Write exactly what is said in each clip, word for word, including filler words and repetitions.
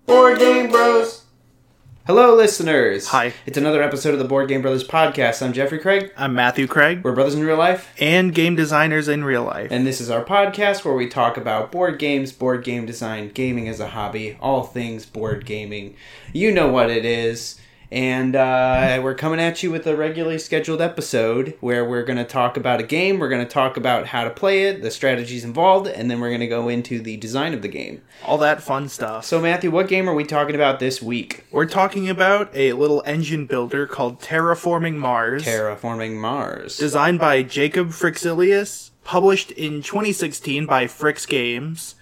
Board Game Bros. Hello, listeners. Hi. It's another episode of the Board Game Brothers podcast. I'm Jeffrey Craig. I'm Matthew Craig. We're brothers in real life. And game designers in real life. And this is our podcast where we talk about board games, board game design, gaming as a hobby, all things board gaming. You know what it is. And uh, we're coming at you with a regularly scheduled episode where we're going to talk about a game, we're going to talk about how to play it, the strategies involved, and then we're going to go into the design of the game. All that fun stuff. So, Matthew, what game are we talking about this week? We're talking about a little engine builder called Terraforming Mars. Terraforming Mars. Designed by Jacob Frixilius, published in twenty sixteen by Frix Games,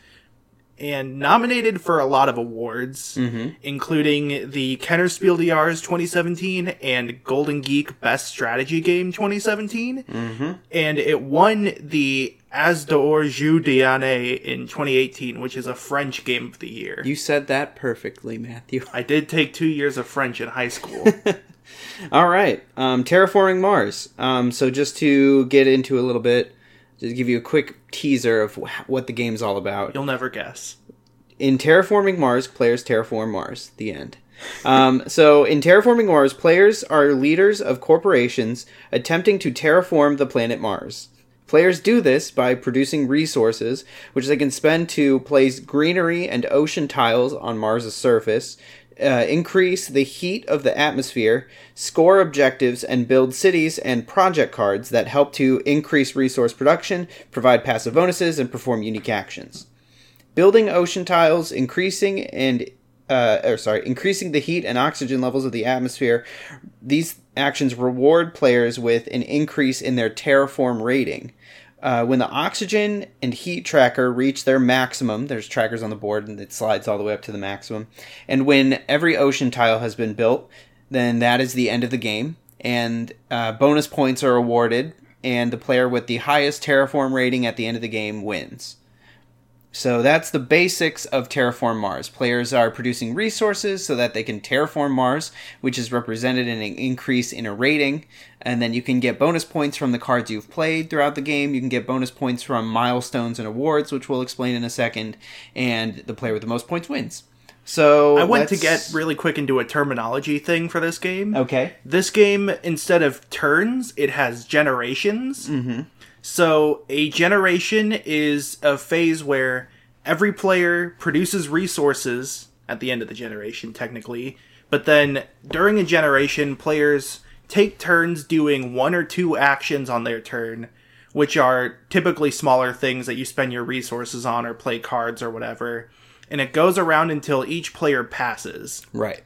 and nominated for a lot of awards, mm-hmm. including the Kennerspiel D Rs twenty seventeen and Golden Geek Best Strategy Game twenty seventeen. Mm-hmm. And it won the As d'Or Jeu d'Année in twenty eighteen, which is a French Game of the Year. You said that perfectly, Matthew. I did take two years of French in high school. All right. Um, Terraforming Mars. Um, so just to get into a little bit, just give you a quick teaser of wh- what the game's all about. You'll never guess. In Terraforming Mars, players terraform Mars. The end. Um, so in Terraforming Mars, players are leaders of corporations attempting to terraform the planet Mars. Players do this by producing resources, which they can spend to place greenery and ocean tiles on Mars' surface, Uh, increase the heat of the atmosphere, score objectives, and build cities and project cards that help to increase resource production, provide passive bonuses, and perform unique actions. Building ocean tiles, increasing and uh, or sorry, increasing the heat and oxygen levels of the atmosphere. These actions reward players with an increase in their terraform rating. Uh, when the oxygen and heat tracker reach their maximum, there's trackers on the board and it slides all the way up to the maximum. And when every ocean tile has been built, then that is the end of the game. And uh, bonus points are awarded, and the player with the highest terraform rating at the end of the game wins. So that's the basics of Terraform Mars. Players are producing resources so that they can terraform Mars, which is represented in an increase in a rating. And then you can get bonus points from the cards you've played throughout the game. You can get bonus points from milestones and awards, which we'll explain in a second. And the player with the most points wins. So I went let's... to get really quick into a terminology thing for this game. Okay. This game, instead of turns, it has generations. Mm-hmm. So a generation is a phase where every player produces resources at the end of the generation, technically. But then during a generation, players take turns doing one or two actions on their turn, which are typically smaller things that you spend your resources on or play cards or whatever. And it goes around until each player passes. Right.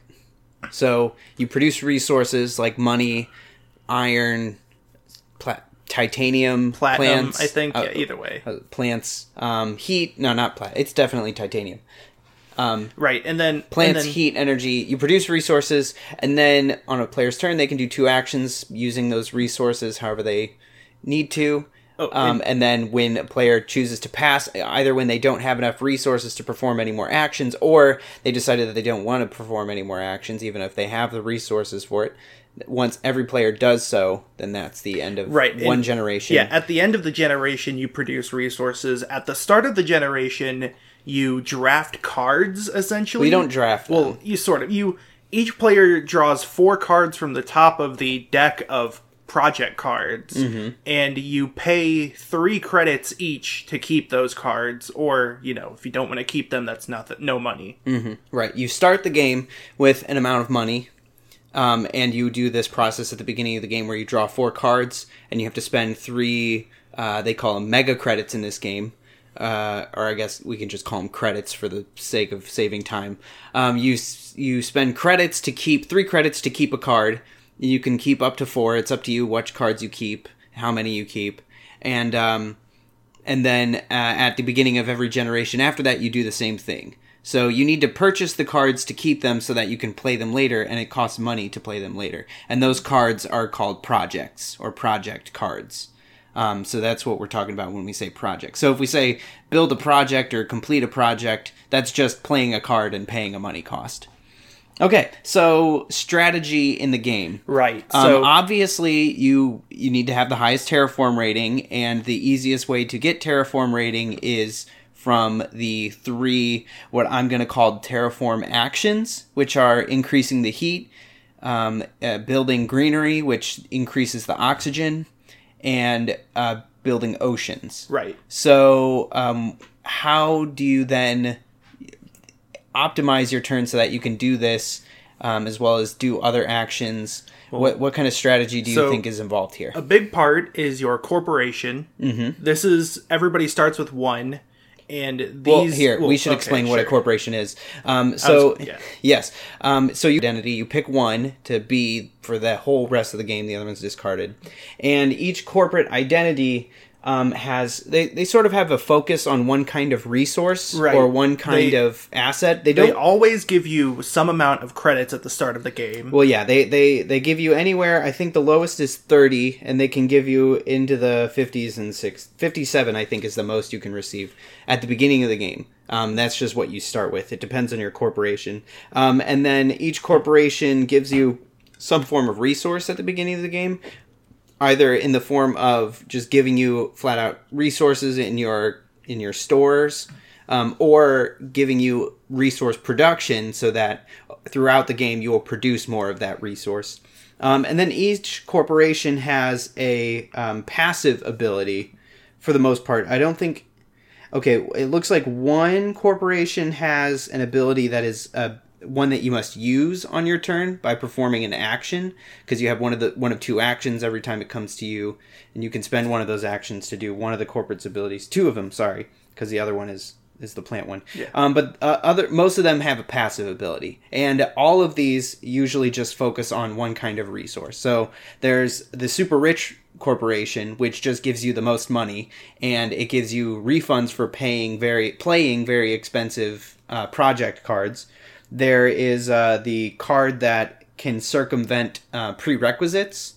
So you produce resources like money, iron, plat. Titanium, platinum, plants, I think, uh, yeah, either way. Uh, plants, um, heat, no, not plat. It's definitely titanium. Um, right, and then... Plants, and then, heat, energy. You produce resources, and then on a player's turn, they can do two actions using those resources however they need to. Oh, um, and, and then when a player chooses to pass, either when they don't have enough resources to perform any more actions, or they decided that they don't want to perform any more actions, even if they have the resources for it, once every player does so, then that's the end of right. one and, generation. Yeah, at the end of the generation, you produce resources. At the start of the generation, you draft cards, essentially. We don't draft them. Well, you sort of. You Each player draws four cards from the top of the deck of project cards, mm-hmm. and you pay three credits each to keep those cards, or, you know, if you don't want to keep them, that's nothing, no money. Mm-hmm. Right. You start the game with an amount of money. Um, and you do this process at the beginning of the game where you draw four cards, and you have to spend three, uh, they call them mega credits in this game, uh, or I guess we can just call them credits for the sake of saving time. Um, you you spend credits to keep, three credits to keep a card. You can keep up to four. It's up to you which cards you keep, how many you keep. And, um, and then uh, at the beginning of every generation after that, you do the same thing. So you need to purchase the cards to keep them so that you can play them later, and it costs money to play them later. And those cards are called projects, or project cards. Um, so that's what we're talking about when we say project. So if we say build a project or complete a project, that's just playing a card and paying a money cost. Okay, so strategy in the game. Right. Um, So obviously, you you need to have the highest terraform rating, and the easiest way to get terraform rating is from the three, what I'm going to call terraform actions, which are increasing the heat, um, uh, building greenery, which increases the oxygen, and uh, building oceans. Right. So um, how do you then optimize your turn so that you can do this um, as well as do other actions? Well, what what kind of strategy do you so think is involved here? A big part is your corporation. Mm-hmm. This is, everybody starts with one. And these, well, here, well, we should okay, explain sure. what a corporation is. Um, so, was, yeah. yes. Um, so, your identity, you pick one to be for the whole rest of the game. The other one's discarded. And each corporate identity um, has, they, they sort of have a focus on one kind of resource right. or one kind they, of asset. They don't they always give you some amount of credits at the start of the game. Well, yeah, they, they, they give you anywhere, I think the lowest is thirty, and they can give you into the fifties and six, fifty-seven, I think, is the most you can receive at the beginning of the game. Um, that's just what you start with. It depends on your corporation. Um, and then each corporation gives you some form of resource at the beginning of the game, either in the form of just giving you flat out resources in your in your stores, um, or giving you resource production so that throughout the game you will produce more of that resource. Um, and then each corporation has a um, passive ability for the most part. I don't think... Okay, it looks like one corporation has an ability that is uh, one that you must use on your turn by performing an action, because you have one of the one of two actions every time it comes to you, and you can spend one of those actions to do one of the corporate's abilities. Two of them, sorry, because the other one is is the plant one. Yeah. Um, but uh, other most of them have a passive ability, and all of these usually just focus on one kind of resource. So there's the super rich corporation, which just gives you the most money, and it gives you refunds for paying very playing very expensive uh, project cards. There is uh, the card that can circumvent uh, prerequisites.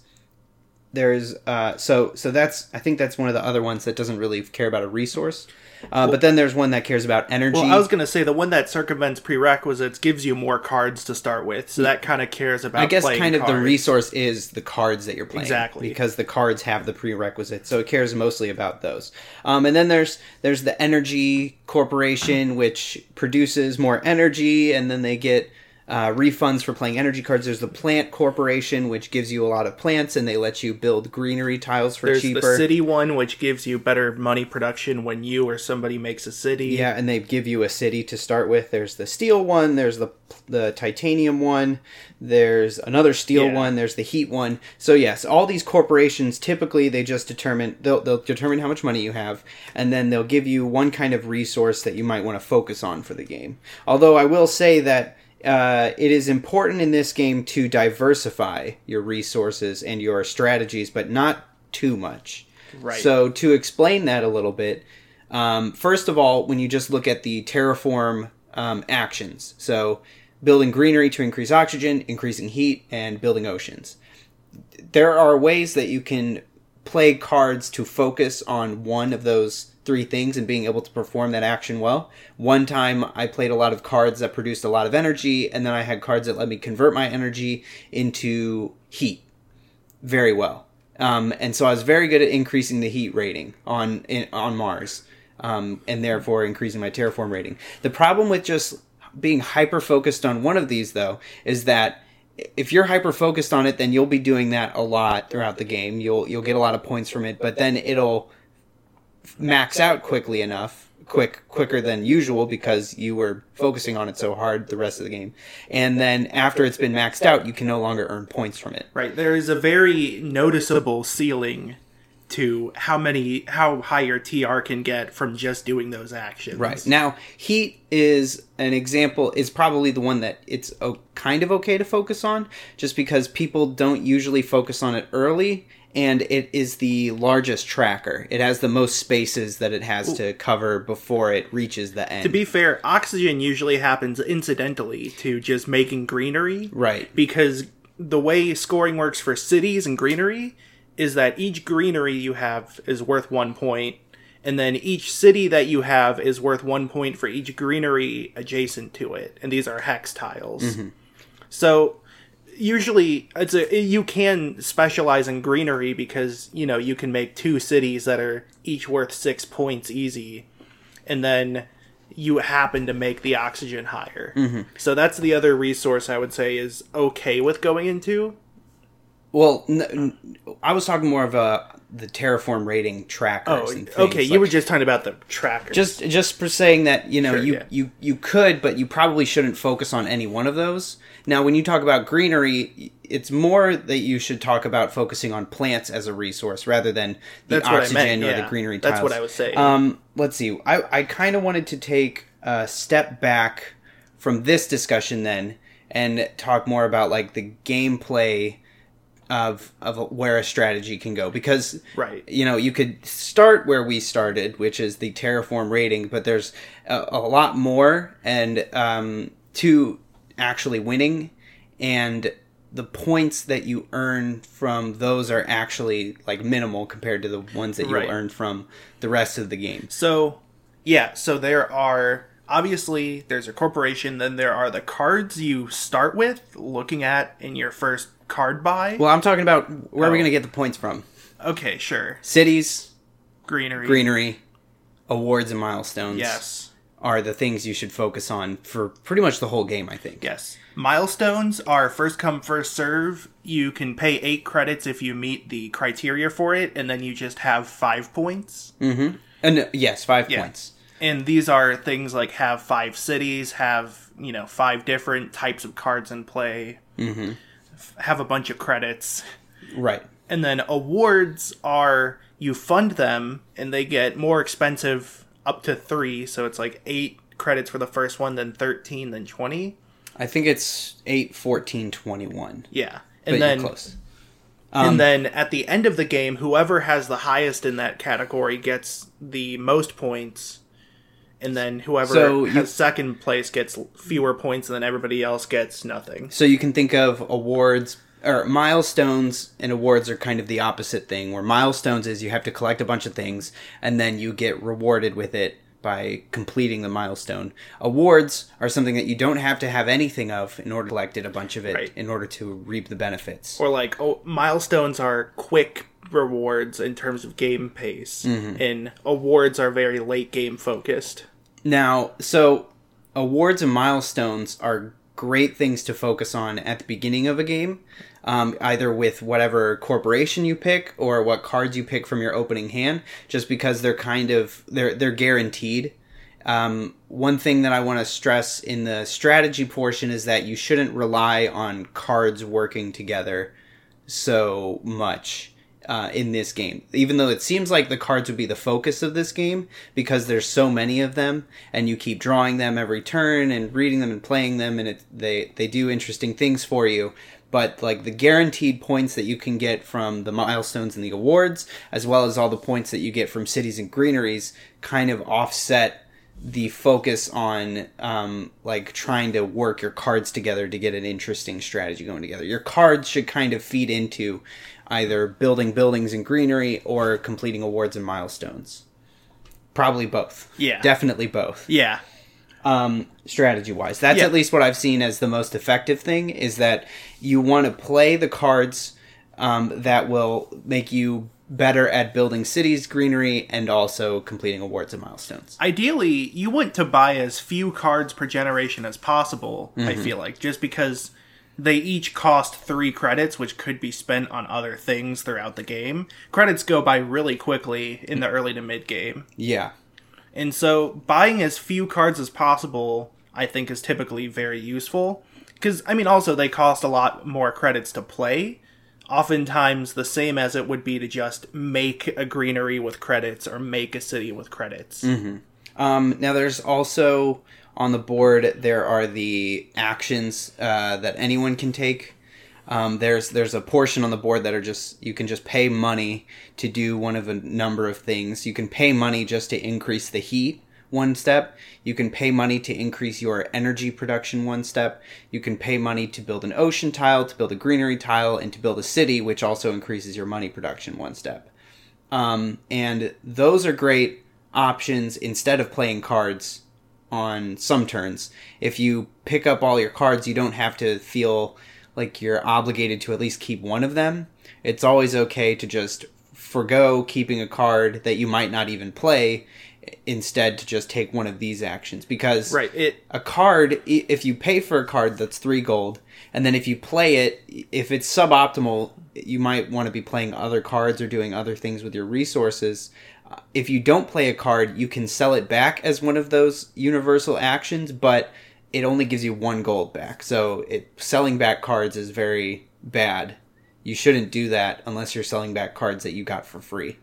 There's uh, so so that's I think that's one of the other ones that doesn't really care about a resource. Uh, well, but then there's one that cares about energy. Well, I was going to say the one that circumvents prerequisites gives you more cards to start with, so that kind of cares about. I guess playing kind of cards. the resource is the cards that you're playing, exactly, because the cards have the prerequisites, so it cares mostly about those. Um, and then there's there's the energy corporation, which produces more energy, and then they get Uh, refunds for playing energy cards. There's the plant corporation, which gives you a lot of plants, and they let you build greenery tiles for There's cheaper. There's the city one, which gives you better money production when you or somebody makes a city. Yeah, and they give you a city to start with. There's the steel one, there's the the titanium one, there's another steel yeah. one, there's the heat one. So yes, all these corporations, typically they just determine, they'll, they'll determine how much money you have, and then they'll give you one kind of resource that you might want to focus on for the game. Although I will say that Uh, it is important in this game to diversify your resources and your strategies, but not too much. Right. So to explain that a little bit, um, first of all, when you just look at the terraform um, actions, so building greenery to increase oxygen, increasing heat, and building oceans, there are ways that you can play cards to focus on one of those three things and being able to perform that action well. One time I played a lot of cards that produced a lot of energy, and then I had cards that let me convert my energy into heat very well. Um, and so I was very good at increasing the heat rating on in, on Mars, um, and therefore increasing my terraform rating. The problem with just being hyper-focused on one of these, though, is that if you're hyper-focused on it, then you'll be doing that a lot throughout the game. You'll you'll get a lot of points from it, but then it'll max out quickly enough, quick quicker than usual, because you were focusing on it so hard the rest of the game. And then after it's been maxed out, you can no longer earn points from it. Right. There is a very noticeable ceiling to how many how high your T R can get from just doing those actions. Right. Now, heat is an example, is probably the one that it's oh, kind of okay to focus on, just because people don't usually focus on it early, and it is the largest tracker. It has the most spaces that it has to cover before it reaches the end. To be fair, oxygen usually happens incidentally to just making greenery. Right. Because the way scoring works for cities and greenery is that each greenery you have is worth one point, and then each city that you have is worth one point for each greenery adjacent to it. And these are hex tiles. Mm-hmm. So usually it's a, you can specialize in greenery because, you know, you can make two cities that are each worth six points easy. and then you happen to make the oxygen higher. Mm-hmm. So that's the other resource I would say is okay with going into. Well, n- n- I was talking more of a the terraform rating trackers. Oh, and things. okay. You like, were just talking about the trackers. just just for saying that you know Sure, you, yeah. you you could, but you probably shouldn't focus on any one of those. Now, when you talk about greenery, it's more that you should talk about focusing on plants as a resource rather than the That's what I oxygen meant, or yeah. the greenery That's tiles. what I was saying. Um, let's see. I I kind of wanted to take a step back from this discussion then and talk more about like the gameplay of of where a strategy can go, because Right. you know, you could start where we started, which is the terraform rating, but there's a, a lot more and um to actually winning, and the points that you earn from those are actually like minimal compared to the ones that you Right. earn from the rest of the game. So, yeah, so there are, obviously, there's a corporation, then there are the cards you start with, looking at in your first card buy. Well, I'm talking about where are we Oh. going to get the points from? Okay, sure. Cities, Greenery. greenery, awards, and milestones. Yes. Are the things you should focus on for pretty much the whole game, I think. Yes. Milestones are first come, first serve. You can pay eight credits if you meet the criteria for it, and then you just have five points. Mm-hmm. And uh, yes, five Yeah. points. And these are things like have five cities, have, you know, five different types of cards in play, Mm-hmm. f- have a bunch of credits. Right. And then awards are, you fund them, and they get more expensive up to three. So it's like eight credits for the first one, then thirteen, then twenty. I think it's eight, fourteen, twenty-one. Yeah. But And then you're close. Um, and then at the end of the game, whoever has the highest in that category gets the most points. And then whoever So has you- second place gets fewer points, and then everybody else gets nothing. So you can think of awards, or milestones and awards are kind of the opposite thing, where milestones is you have to collect a bunch of things, and then you get rewarded with it by completing the milestone. Awards are something that you don't have to have anything of in order to collect it, a bunch of it, Right. in order to reap the benefits. Or like, oh, milestones are quick rewards in terms of game pace, Mm-hmm. and awards are very late game focused. Now, so awards and milestones are great things to focus on at the beginning of a game, um, either with whatever corporation you pick or what cards you pick from your opening hand, just because they're kind of they're they're guaranteed. Um, one thing that I want to stress in the strategy portion is that you shouldn't rely on cards working together so much. Uh, in this game, even though it seems like the cards would be the focus of this game because there's so many of them and you keep drawing them every turn and reading them and playing them, and it, they they do interesting things for you, but like the guaranteed points that you can get from the milestones and the awards, as well as all the points that you get from cities and greeneries, kind of offset the focus on um, like trying to work your cards together to get an interesting strategy going together. Your cards should kind of feed into either building buildings and greenery or completing awards and milestones. Probably both. Yeah. Definitely both. Yeah. Um, strategy wise. That's Yeah. at least what I've seen as the most effective thing, is that you want to play the cards um, that will make you better at building cities, greenery, and also completing awards and milestones. Ideally, you want to buy as few cards per generation as possible, I Mm-hmm. feel like, just because they each cost three credits, which could be spent on other things throughout the game. Credits go by really quickly in the early to mid game. Yeah. And so buying as few cards as possible, I think, is typically very useful. Because, I mean, also they cost a lot more credits to play. Oftentimes the same as it would be to just make a greenery with credits or make a city with credits. Mm-hmm. Um, now there's also on the board, there are the actions uh, that anyone can take. Um, there's there's a portion on the board that are just, you can just pay money to do one of a number of things. You can pay money just to increase the heat one step. You can pay money to increase your energy production one step. You can pay money to build an ocean tile, to build a greenery tile, and to build a city, which also increases your money production one step. Um, and those are great options instead of playing cards on some turns. If you pick up all your cards, you don't have to feel like you're obligated to at least keep one of them. It's always okay to just forgo keeping a card that you might not even play instead to just take one of these actions, because Right. It a card, i- if you pay for a card, that's three gold, and then if you play it, if it's suboptimal, you might want to be playing other cards or doing other things with your resources. Uh, If you don't play a card, you can sell it back as one of those universal actions, but it only gives you one gold back. So it, selling back cards is very bad. You shouldn't do that unless you're selling back cards that you got for free.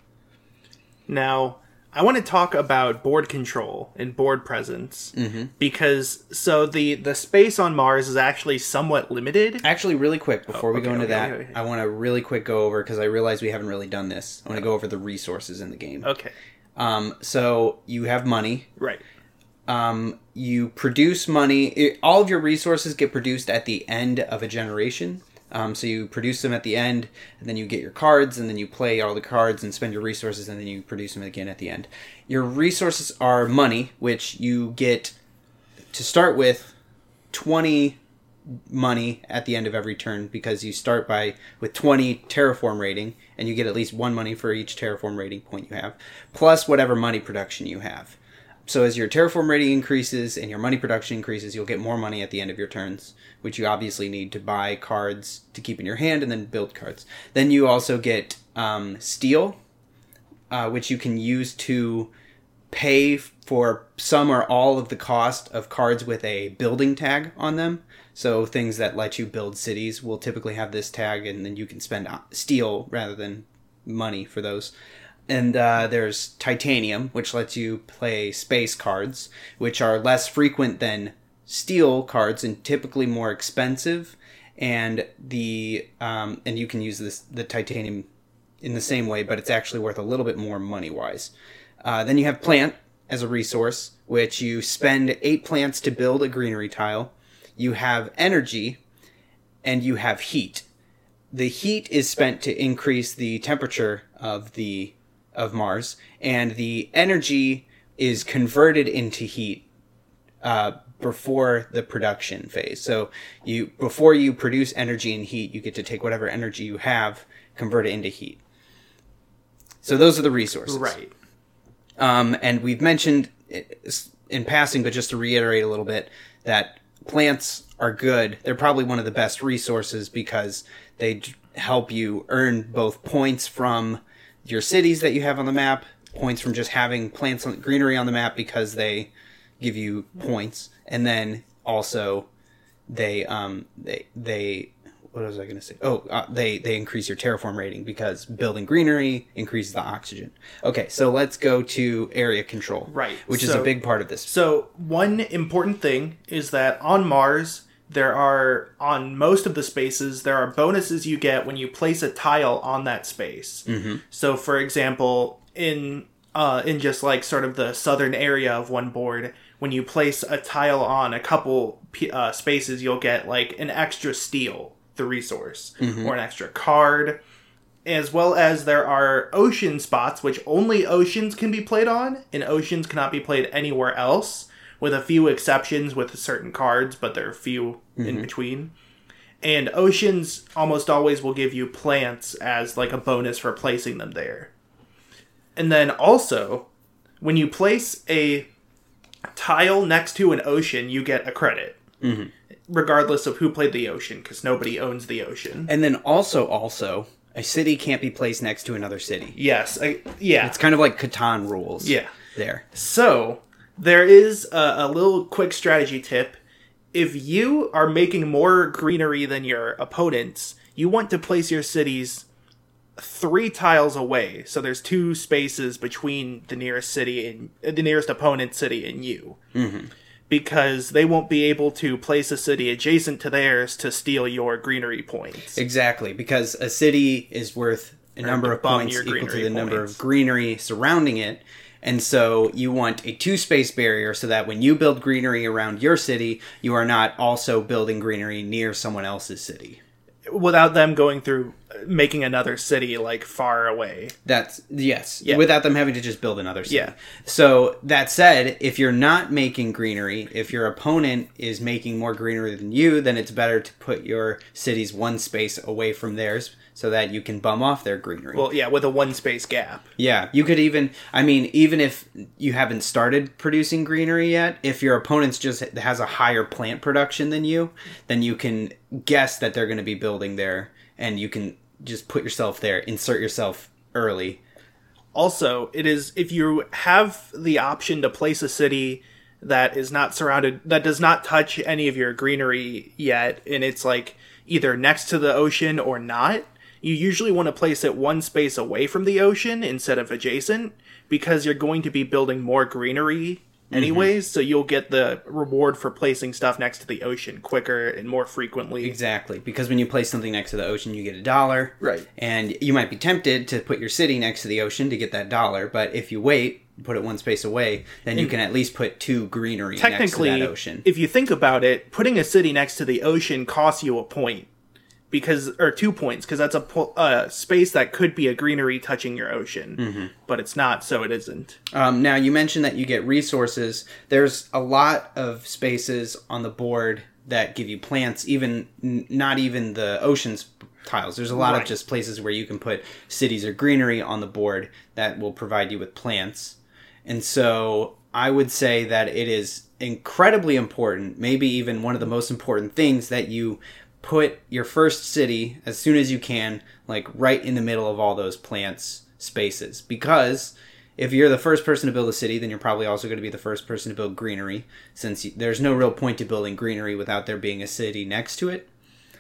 Now, I want to talk about board control and board presence, Mm-hmm. because so the the space on Mars is actually somewhat limited. Actually, really quick, before Oh, we go okay, into okay, that, okay, okay. I want to really quick go over, because I realize we haven't really done this. I want to go over the resources in the game. Okay, Um, so you have money. right. Um, you produce money. It, all of your resources get produced at the end of a generation. Um, so you produce them at the end, and then you get your cards, and then you play all the cards and spend your resources, and then you produce them again at the end. Your resources are money, which you get to start with twenty money at the end of every turn, because you start by with twenty terraform rating, and you get at least one money for each terraform rating point you have, plus whatever money production you have. So as your terraform rating increases and your money production increases, you'll get more money at the end of your turns, which you obviously need to buy cards to keep in your hand and then build cards. Then you also get um, steel, uh, which you can use to pay for some or all of the cost of cards with a building tag on them. So things that let you build cities will typically have this tag, and then you can spend steel rather than money for those. And uh, there's titanium, which lets you play space cards, which are less frequent than steel cards and typically more expensive. And the um, and you can use this the titanium in the same way, but it's actually worth a little bit more money wise. Uh, then you have plant as a resource, which you spend eight plants to build a greenery tile. You have energy, and you have heat. The heat is spent to increase the temperature of the of Mars, and the energy is converted into heat uh, before the production phase. So you before you produce energy and heat, you get to take whatever energy you have, convert it into heat. So those are the resources. Right. Um, and we've mentioned in passing, but just to reiterate a little bit, that plants are good. They're probably one of the best resources because they d- help you earn both points from your cities that you have on the map, points from just having plants on greenery on the map because they give you points, and then also they um they they what was I going to say? Oh, uh, they they increase your terraform rating because building greenery increases the oxygen. Okay, so let's go to area control, Right. which is So- a big part of this. So one important thing is that on Mars, there are, on most of the spaces, there are bonuses you get when you place a tile on that space. Mm-hmm. So, for example, in uh, in just like sort of the southern area of one board, when you place a tile on a couple p- uh, spaces, you'll get like an extra steel, the resource, Mm-hmm. or an extra card. As well as there are ocean spots, which only oceans can be played on, and oceans cannot be played anywhere else, with a few exceptions with certain cards, but there are few in between. And oceans almost always will give you plants as like a bonus for placing them there. And then also, when you place a tile next to an ocean, you get a credit. Mm-hmm. Regardless of who played the ocean, because nobody owns the ocean. And then also, also, a city can't be placed next to another city. Yes, I, yeah. It's kind of like Catan rules. Yeah. There. So, there is a, a little quick strategy tip. If you are making more greenery than your opponents, you want to place your cities three tiles away. So there's two spaces between the nearest city and uh, the nearest opponent's city and you. Mm-hmm. Because they won't be able to place a city adjacent to theirs to steal your greenery points. Exactly, because a city is worth a number to of bump points your equal to greenery the number points. of greenery surrounding it. And so you want a two-space barrier so that when you build greenery around your city, you are not also building greenery near someone else's city. Without them going through making another city like far away. That's yes, Yeah. without them having to just build another city. Yeah. So that said, if you're not making greenery, if your opponent is making more greenery than you, then it's better to put your cities one space away from theirs so that you can bum off their greenery. Well, yeah, with a one space gap. Yeah, you could even, I mean, even if you haven't started producing greenery yet, if your opponent's just has a higher plant production than you, then you can guess that they're going to be building there, and you can just put yourself there, insert yourself early. Also, it is if you have the option to place a city that is not surrounded, that does not touch any of your greenery yet, and it's like either next to the ocean or not, you usually want to place it one space away from the ocean instead of adjacent, because you're going to be building more greenery anyways, mm-hmm. so you'll get the reward for placing stuff next to the ocean quicker and more frequently. Exactly, because when you place something next to the ocean, you get a dollar. Right. And you might be tempted to put your city next to the ocean to get that dollar, but if you wait, put it one space away, then you and can at least put two greenery next to that ocean. If you think about it, putting a city next to the ocean costs you a point. Because, or two points, because that's a po- uh, space that could be a greenery touching your ocean, mm-hmm. but it's not, so it isn't. Um, now, you mentioned that you get resources. There's a lot of spaces on the board that give you plants, even n- not even the ocean's tiles. There's a lot right. of just places where you can put cities or greenery on the board that will provide you with plants. And so I would say that it is incredibly important, maybe even one of the most important things, that you put your first city as soon as you can, like right in the middle of all those plants spaces. Because if you're the first person to build a city, then you're probably also going to be the first person to build greenery, since there's no real point to building greenery without there being a city next to it.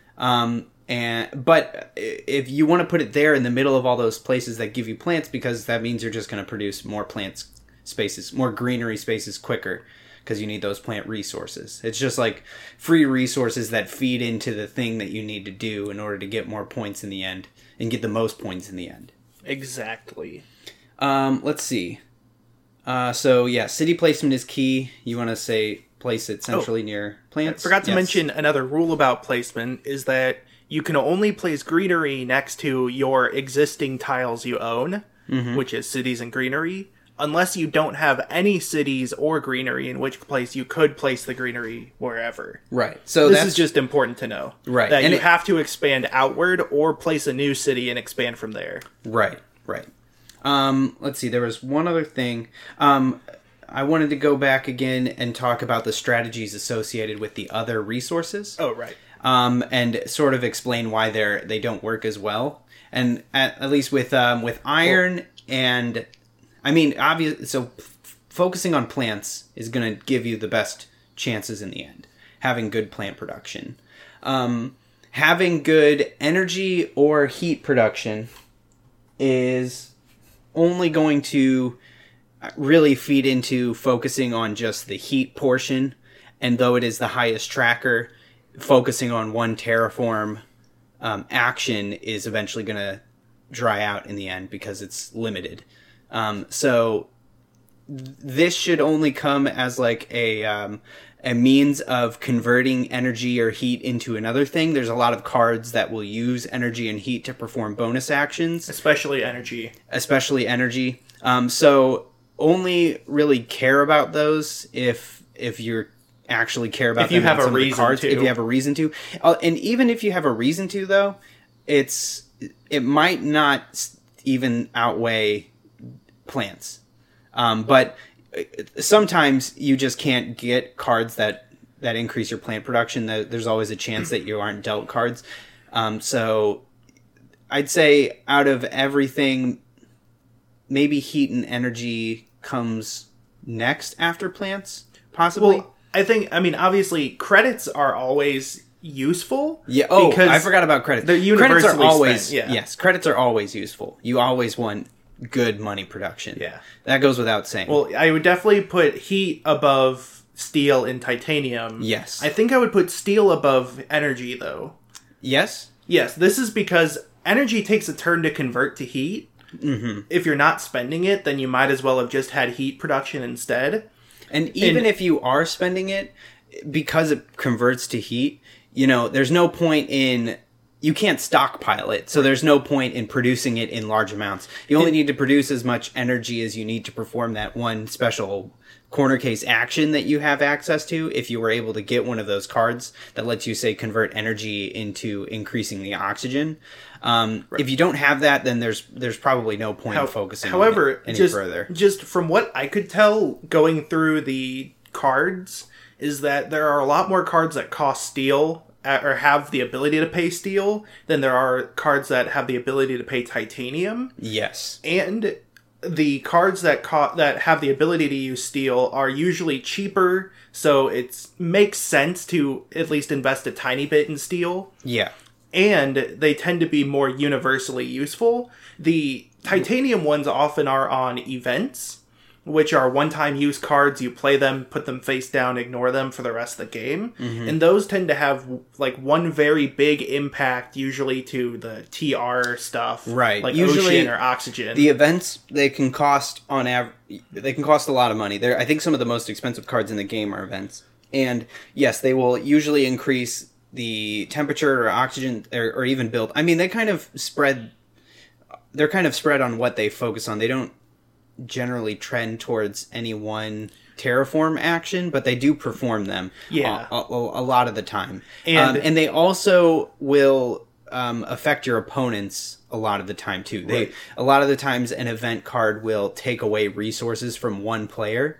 Um, and but if you want to put it there in the middle of all those places that give you plants, because that means you're just going to produce more plants spaces, more greenery spaces quicker, because you need those plant resources. It's just like free resources that feed into the thing that you need to do in order to get more points in the end and get the most points in the end. Exactly. Um, let's see. Uh, so yeah, city placement is key. You want to say place it centrally oh, near plants. I forgot to yes. mention another rule about placement is that you can only place greenery next to your existing tiles you own, mm-hmm. which is cities and greenery, unless you don't have any cities or greenery, in which place you could place the greenery wherever. Right. So this that's is just important to know. Right. That and you it, have to expand outward or place a new city and expand from there. Right. Right. Um, let's see. There was one other thing. Um, I wanted to go back again and talk about the strategies associated with the other resources. Oh, right. Um, and sort of explain why they're they don't work as well. And at, at least with um, with iron well, and I mean, obviously, so f- focusing on plants is going to give you the best chances in the end. Having good plant production. Um, having good energy or heat production is only going to really feed into focusing on just the heat portion. And though it is the highest tracker, focusing on one terraform um, action is eventually going to dry out in the end because it's limited. Um, so th- this should only come as like a um, a means of converting energy or heat into another thing. There's a lot of cards that will use energy and heat to perform bonus actions. Especially energy. Especially energy. Um, so only really care about those if if you're actually care about if you them have a reason cards, to. If you have a reason to. Uh, and even if you have a reason to, though, it's it might not even outweigh plants. Um, but sometimes you just can't get cards that, that increase your plant production. There's always a chance that you aren't dealt cards. Um, so I'd say out of everything, maybe heat and energy comes next after plants, possibly. Well, I think, I mean, obviously, credits are always useful. Yeah. Oh, I forgot about credits. They're universally credits are always spent, yeah. Yes, credits are always useful. You always want good money production. Yeah. That goes without saying. Well, I would definitely put heat above steel and titanium. Yes. I think I would put steel above energy, though. Yes? Yes, this is because energy takes a turn to convert to heat. Mm-hmm. If you're not spending it, then you might as well have just had heat production instead. And even and, if you are spending it, because it converts to heat, you know, there's no point in you can't stockpile it, so there's no point in producing it in large amounts. You only need to produce as much energy as you need to perform that one special corner case action that you have access to. If you were able to get one of those cards that lets you, say, convert energy into increasing the oxygen. Um, right. If you don't have that, then there's there's probably no point How, in focusing however, on it any just, further. Just from what I could tell going through the cards, is that there are a lot more cards that cost steel or have the ability to pay steel than there are cards that have the ability to pay titanium. Yes. And the cards that co- that have the ability to use steel are usually cheaper, so it makes sense to at least invest a tiny bit in steel. Yeah. And they tend to be more universally useful. The titanium ones often are on events, which are one-time use cards. You play them, put them face down, ignore them for the rest of the game. Mm-hmm. And those tend to have like one very big impact, usually to the T R stuff, right? Like usually, ocean or oxygen. The events, they can cost on average, they can cost a lot of money. They're, I think some of the most expensive cards in the game are events. And yes, they will usually increase the temperature or oxygen or, or even build. I mean, they kind of spread, they're kind of spread on what they focus on. They don't generally trend towards any one terraform action, but they do perform them yeah. a, a, a lot of the time. And, um, and they also will um, affect your opponents a lot of the time too. They right. A lot of the times an event card will take away resources from one player.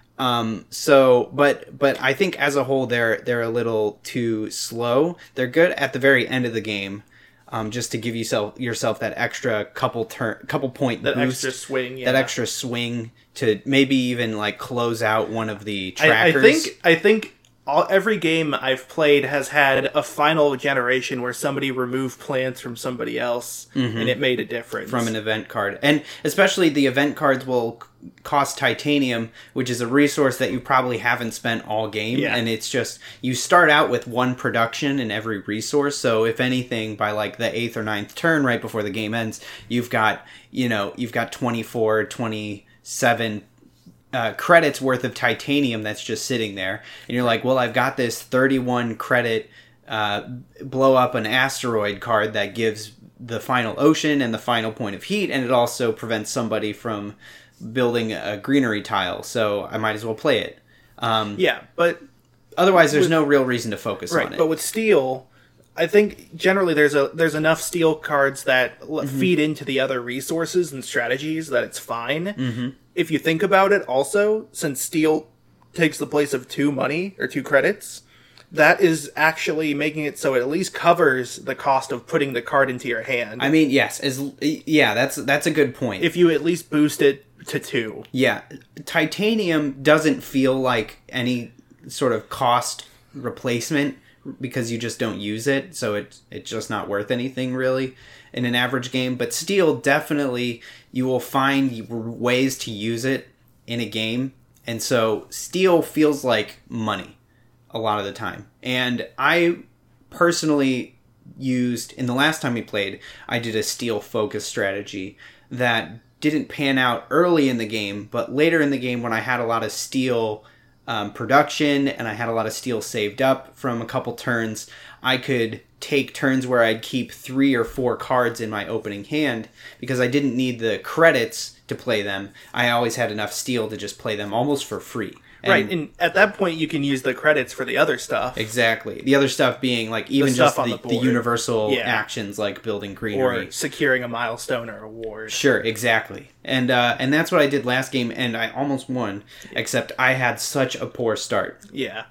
Um, so, but, but I think as a whole, they're, they're a little too slow. They're good at the very end of the game. Um, just to give yourself yourself that extra couple turn, couple point that boost, extra swing, yeah. that extra swing to maybe even like close out one of the trackers. I, I think I think all, every game I've played has had a final generation where somebody removed plants from somebody else, mm-hmm. and it made a difference from an event card, and especially the event cards will cost titanium, which is a resource that you probably haven't spent all game. Yeah. And it's just, you start out with one production in every resource. So if anything, by like the eighth or ninth turn, right before the game ends, you've got, you know, you've got twenty-four, twenty-seven uh, credits worth of titanium that's just sitting there. And you're like, well, I've got this thirty-one credit uh, blow up an asteroid card that gives the final ocean and the final point of heat. And it also prevents somebody from building a greenery tile, so I might as well play it. Um, yeah, but otherwise, there's with, no real reason to focus right, on it. But with steel, I think generally there's a there's enough steel cards that mm-hmm. feed into the other resources and strategies that it's fine. Mm-hmm. If you think about it, also, since steel takes the place of two money or two credits, that is actually making it so it at least covers the cost of putting the card into your hand. I mean, yes, as yeah, that's that's a good point. If you at least boost it to two. Yeah. Titanium doesn't feel like any sort of cost replacement because you just don't use it, so it, it's just not worth anything really in an average game. But steel, definitely, you will find ways to use it in a game, and so steel feels like money a lot of the time. And I personally used, in the last time we played, I did a steel focus strategy that didn't pan out early in the game, but later in the game when I had a lot of steel um, production and I had a lot of steel saved up from a couple turns, I could take turns where I'd keep three or four cards in my opening hand because I didn't need the credits to play them. I always had enough steel to just play them almost for free. And right, and at that point you can use the credits for the other stuff. Exactly. The other stuff being like even the just the, the, the universal yeah. actions like building greenery. Or securing a milestone or award. Sure, exactly. And uh, and that's what I did last game, and I almost won, except I had such a poor start. Yeah.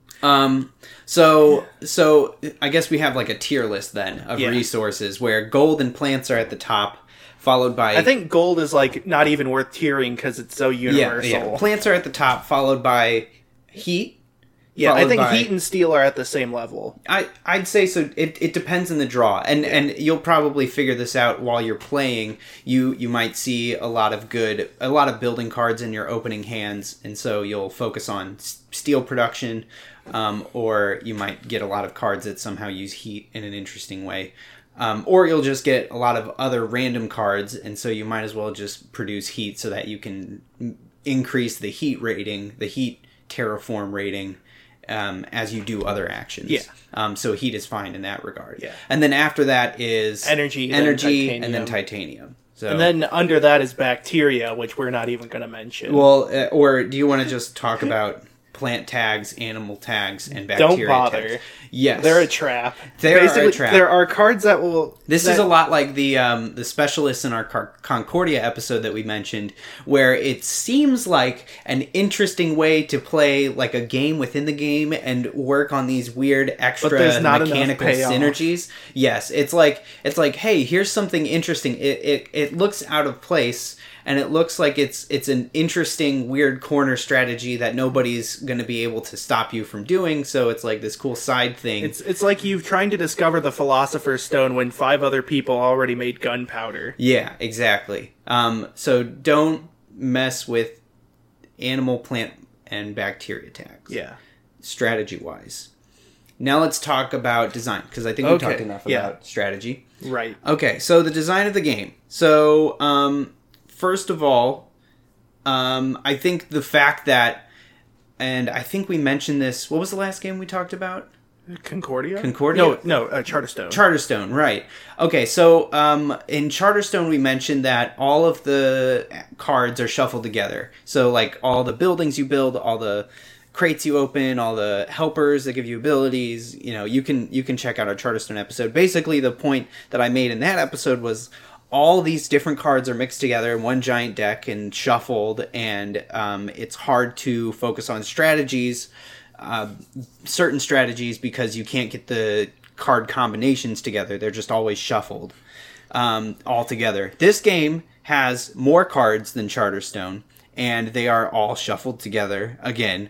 Um. So so I guess we have like a tier list then of yeah. resources where gold and plants are at the top. Followed by... I think gold is, like, not even worth tiering because it's so universal. Yeah, yeah. Plants are at the top, followed by heat. Yeah, I think by, heat and steel are at the same level. I, I'd say so. It, it depends on the draw. And yeah. and you'll probably figure this out while you're playing. You you might see a lot of good... A lot of building cards in your opening hands, and so you'll focus on steel production, um, or you might get a lot of cards that somehow use heat in an interesting way. Um, or you'll just get a lot of other random cards, and so you might as well just produce heat so that you can increase the heat rating, the heat terraform rating, um, as you do other actions. Yeah. Um, so heat is fine in that regard. Yeah. And then after that is Energy, then energy, titanium. and then titanium. So, And then under that is bacteria, which we're not even going to mention. well, uh, or do you want to just talk about plant tags, animal tags, and bacteria Don't bother. tags? Yes. They're a trap. They are a Basically, trap. There are cards that will... This that, is a lot like the um, the specialists in our Car- Concordia episode that we mentioned, where it seems like an interesting way to play like a game within the game and work on these weird extra there's not enough mechanical payoff. synergies. Yes, it's like it's like, hey, here's something interesting. It, it it looks out of place, and it looks like it's it's an interesting weird corner strategy that nobody's going to be able to stop you from doing. So it's like this cool side thing. It's it's like you trying to discover the Philosopher's Stone when five other people already made gunpowder. Yeah, exactly. Um, so don't mess with animal, plant, and bacteria tags. Yeah. Strategy wise. Now let's talk about design, because I think we Okay, talked enough yeah. about strategy. Right. Okay, so the design of the game. So, um, first of all, um, I think the fact that, and I think we mentioned this, what was the last game we talked about? Concordia? Concordia? No, no, uh, Charterstone. Charterstone, right. Okay, so um, in Charterstone we mentioned that all of the cards are shuffled together. So like all the buildings you build, all the crates you open, all the helpers that give you abilities, you know, you can you can check out our Charterstone episode. Basically the point that I made in that episode was all these different cards are mixed together in one giant deck and shuffled, and um, it's hard to focus on strategies. Uh, certain strategies because you can't get the card combinations together. They're just always shuffled um, all together. This game has more cards than Charterstone, and they are all shuffled together again.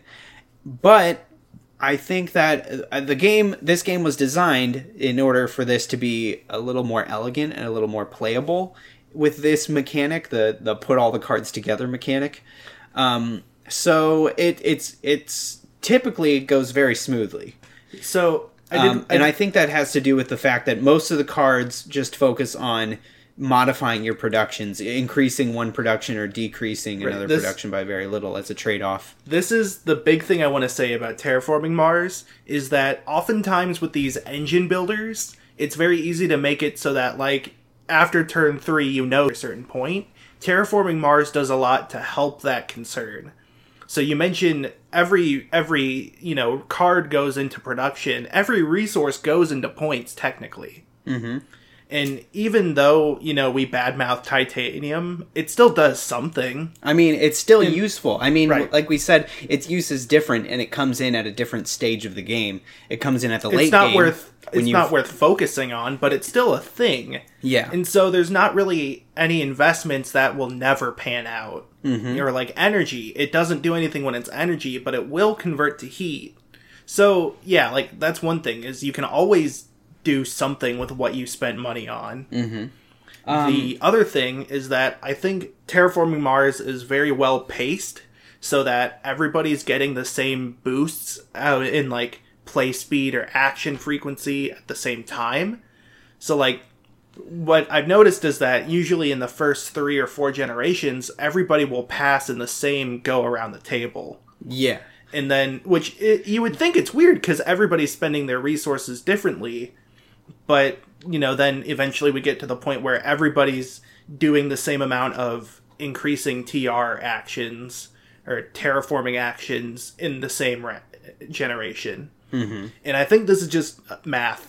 But I think that uh, the game, this game was designed in order for this to be a little more elegant and a little more playable with this mechanic, the the put all the cards together mechanic. Um, so it it's it's typically it goes very smoothly. So, I did, Um, and I think that has to do with the fact that most of the cards just focus on modifying your productions, increasing one production or decreasing Right, another this- production by very little as a trade-off. This is the big thing I want to say about Terraforming Mars, is that oftentimes with these engine builders, it's very easy to make it so that, like, after turn three, you know a certain point. Terraforming Mars does a lot to help that concern. So you mentioned every, every, you know, card goes into production. Every resource goes into points, technically. Mm-hmm. And even though, you know, we badmouth titanium, it still does something. I mean, it's still useful. I mean, Right. like we said, its use is different, and it comes in at a different stage of the game. It comes in at the late It's not game. worth when it's you've- not worth focusing on, but it's still a thing. Yeah. And so there's not really any investments that will never pan out. Mm-hmm. Or like energy. It doesn't do anything when it's energy, but it will convert to heat. So, yeah, like that's one thing, is you can always do something with what you spent money on. Mm-hmm. Um, The other thing is that I think Terraforming Mars is very well paced, so that everybody's getting the same boosts out in like play speed or action frequency at the same time. So like what I've noticed is that usually in the first three or four generations, everybody will pass in the same go around the table. yeah. And then, which it, you would think it's weird because everybody's spending their resources differently. But, you know, then eventually we get to the point where everybody's doing the same amount of increasing T R actions or terraforming actions in the same ra- generation. Mm-hmm. And I think this is just math.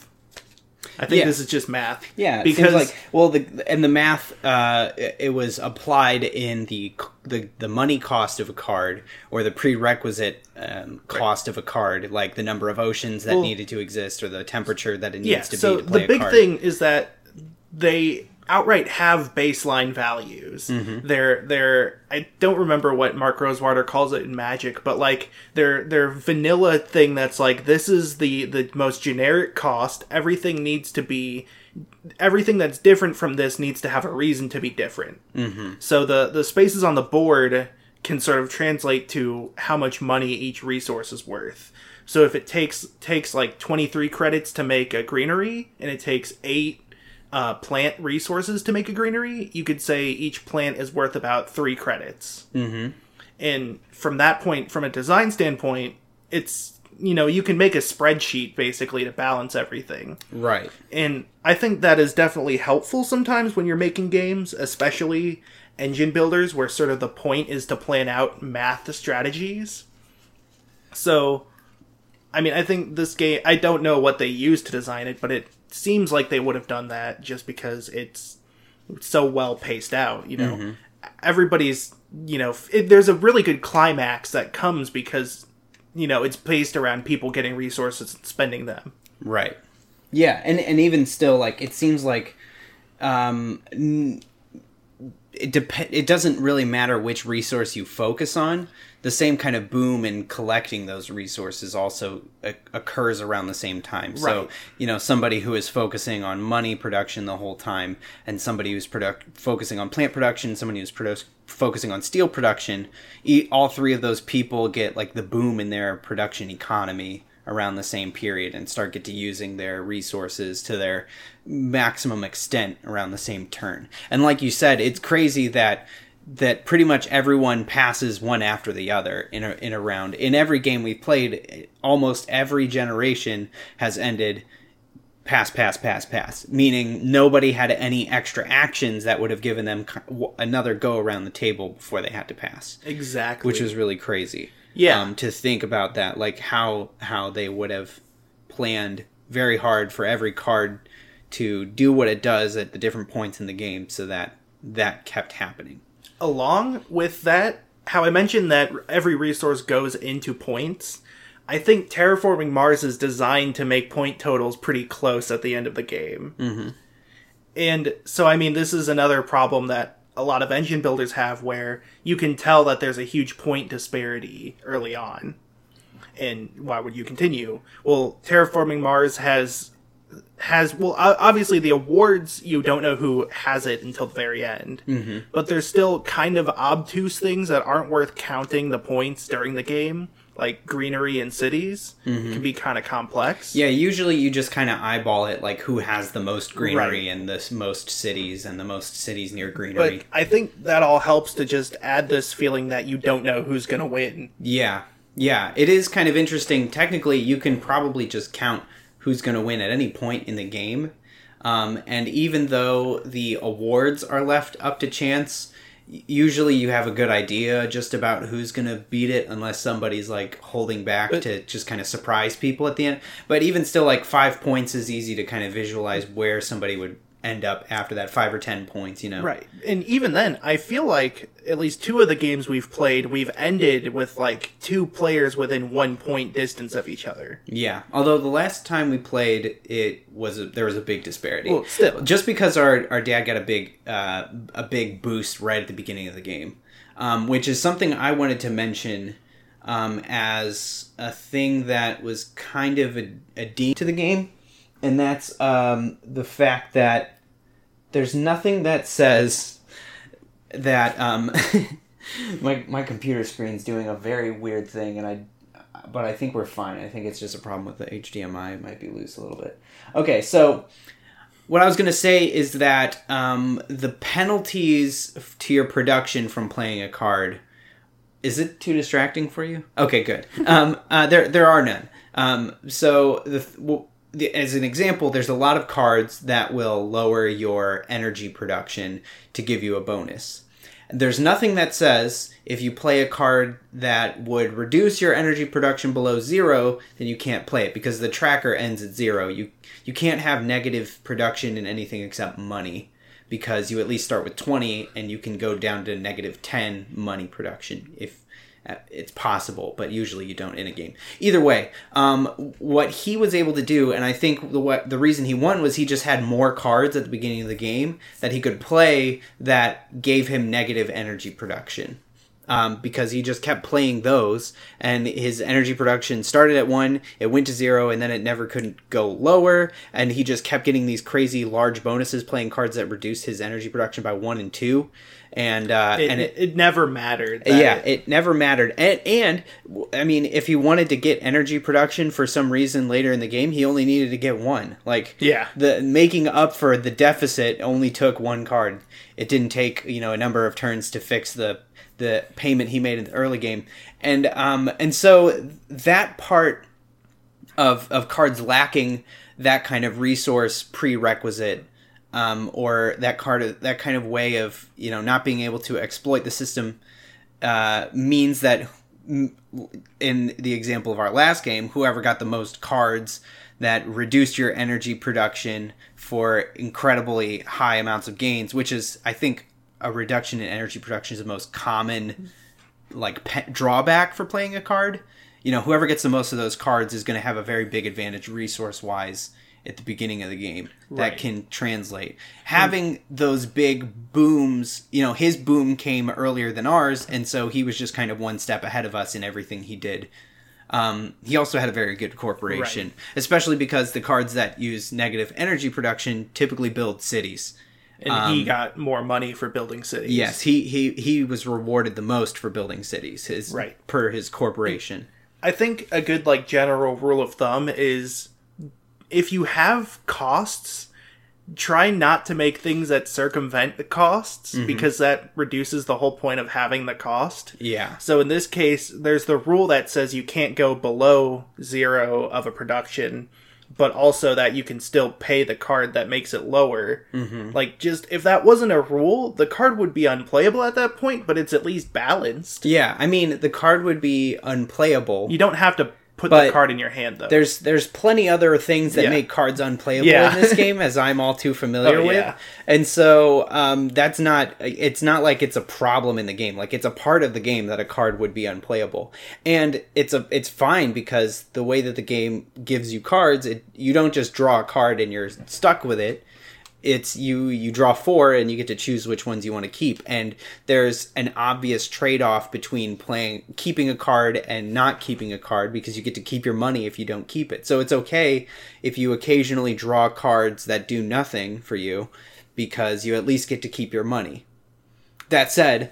I think Yeah. this is just math. Yeah, it because seems like well, the and the math uh, it it was applied in the the the money cost of a card or the prerequisite um, cost of a card, like the number of oceans that Well, needed to exist or the temperature that it needs yeah. to So be to play the big a card. thing is that they outright have baseline values. Mm-hmm. They're they're I don't remember what Mark Rosewater calls it in Magic, but like they're they're vanilla thing that's like this is the the most generic cost. Everything needs to be everything that's different from this needs to have a reason to be different. Mm-hmm. So the the spaces on the board can sort of translate to how much money each resource is worth. So if it takes takes like twenty-three credits to make a greenery and it takes eight uh, plant resources to make a greenery, you could say each plant is worth about three credits. Mm-hmm. And from that point, from a design standpoint, it's you know, you can make a spreadsheet basically to balance everything. Right. And I think that is definitely helpful sometimes when you're making games, especially engine builders, where sort of the point is to plan out math strategies. So, I mean, I think this game, I don't know what they used to design it, but it seems like they would have done that just because it's so well paced out, you know. Mm-hmm. Everybody's, you know, it, there's a really good climax that comes because, you know, it's paced around people getting resources and spending them. Right. Yeah, and, and even still, like, it seems like um, it, dep- it doesn't really matter which resource you focus on. The same kind of boom in collecting those resources also uh, occurs around the same time. Right. So, you know, somebody who is focusing on money production the whole time, and somebody who's product- focusing on plant production, somebody who's produ- focusing on steel production, e- all three of those people get, like, the boom in their production economy around the same period and start get to using their resources to their maximum extent around the same turn. And like you said, it's crazy that that pretty much everyone passes one after the other in a, in a round. In every game we've played, almost every generation has ended pass, pass, pass, pass, meaning nobody had any extra actions that would have given them another go around the table before they had to pass. Exactly. Which was really crazy. Yeah. Um, to think about that, like how how they would have planned very hard for every card to do what it does at the different points in the game so that that kept happening. Along with that, how I mentioned that every resource goes into points, I think Terraforming Mars is designed to make point totals pretty close at the end of the game. Mm-hmm. And so, I mean, this is another problem that a lot of engine builders have, where you can tell that there's a huge point disparity early on. And why would you continue? Well, Terraforming Mars has... has well obviously the awards, you don't know who has it until the very end, mm-hmm. but there's still kind of obtuse things that aren't worth counting the points during the game, like greenery and cities. Mm-hmm. Can be kind of complex. Yeah, usually you just kind of eyeball it, like who has the most greenery Right. and the most cities and the most cities near greenery. But I think that all helps to just add this feeling that you don't know who's gonna win. Yeah, yeah, it is kind of interesting. Technically, you can probably just count who's going to win at any point in the game. Um, and even though the awards are left up to chance, usually you have a good idea just about who's going to beat it, unless somebody's like holding back but, to just kind of surprise people at the end. But even still, like five points is easy to kind of visualize where somebody would end up after that, five or ten points, you know. Right. And even then, I feel like at least two of the games we've played, we've ended with like two players within one point distance of each other. Yeah. Although the last time we played, it was a, there was a big disparity. Well, still, just because our our dad got a big uh, a big boost right at the beginning of the game, um, which is something I wanted to mention um, as a thing that was kind of a, a deem to the game, and that's um, the fact that there's nothing that says that um, my my computer screen's doing a very weird thing, and I but I think we're fine. I think it's just a problem with the H D M I. It might be loose a little bit. Okay, so what I was going to say is that um, the penalties to your production from playing a card, is it too distracting for you? Okay, good. um, uh, there there are none. Um, so the well, as an example, there's a lot of cards that will lower your energy production to give you a bonus. There's nothing that says if you play a card that would reduce your energy production below zero, then you can't play it because the tracker ends at zero. You you can't have negative production in anything except money because you at least start with twenty and you can go down to negative ten money production if it's possible, but usually you don't in a game. Either way, um, what he was able to do, and I think the what, the reason he won was he just had more cards at the beginning of the game that he could play that gave him negative energy production. Um, because he just kept playing those, and his energy production started at one, it went to zero, and then it never couldn't go lower, and he just kept getting these crazy large bonuses playing cards that reduced his energy production by one and two. And uh, it, and it, it never mattered. Yeah, it, it never mattered. And, and, I mean, if he wanted to get energy production for some reason later in the game, he only needed to get one. Like, yeah. the making up for the deficit only took one card. It didn't take, you know, a number of turns to fix the the payment he made in the early game. And um, and so that part of of cards lacking that kind of resource prerequisite, um, or that card that kind of way of, you know, not being able to exploit the system, uh, means that, in the example of our last game, whoever got the most cards that reduced your energy production for incredibly high amounts of gains, which is, I think, a reduction in energy production is the most common, like, pe- drawback for playing a card. You know, whoever gets the most of those cards is going to have a very big advantage resource-wise at the beginning of the game that Right. can translate. Having those big booms, you know, his boom came earlier than ours, and so he was just kind of one step ahead of us in everything he did. Um, he also had a very good corporation, Right. especially because the cards that use negative energy production typically build cities. And Um, he got more money for building cities. Yes, he, he, he was rewarded the most for building cities, his Right. per his corporation. I think a good, like, general rule of thumb is if you have costs, try not to make things that circumvent the costs, Mm-hmm. because that reduces the whole point of having the cost. Yeah. So in this case, there's the rule that says you can't go below zero of a production, but also that you can still pay the card that makes it lower. Mm-hmm. Like, just, if that wasn't a rule, the card would be unplayable at that point, but it's at least balanced. Yeah, I mean, the card would be unplayable. You don't have to put But the card in your hand, though. There's there's plenty other things that Yeah. make cards unplayable Yeah. in this game, as I'm all too familiar Oh, with. yeah. And so um, that's not, it's not like it's a problem in the game. Like, it's a part of the game that a card would be unplayable. And it's a it's fine, because the way that the game gives you cards, it, you don't just draw a card and you're stuck with it. It's you you draw four and you get to choose which ones you want to keep, and there's an obvious trade-off between playing keeping a card and not keeping a card, because you get to keep your money if you don't keep it. So it's okay if you occasionally draw cards that do nothing for you, because you at least get to keep your money. That said,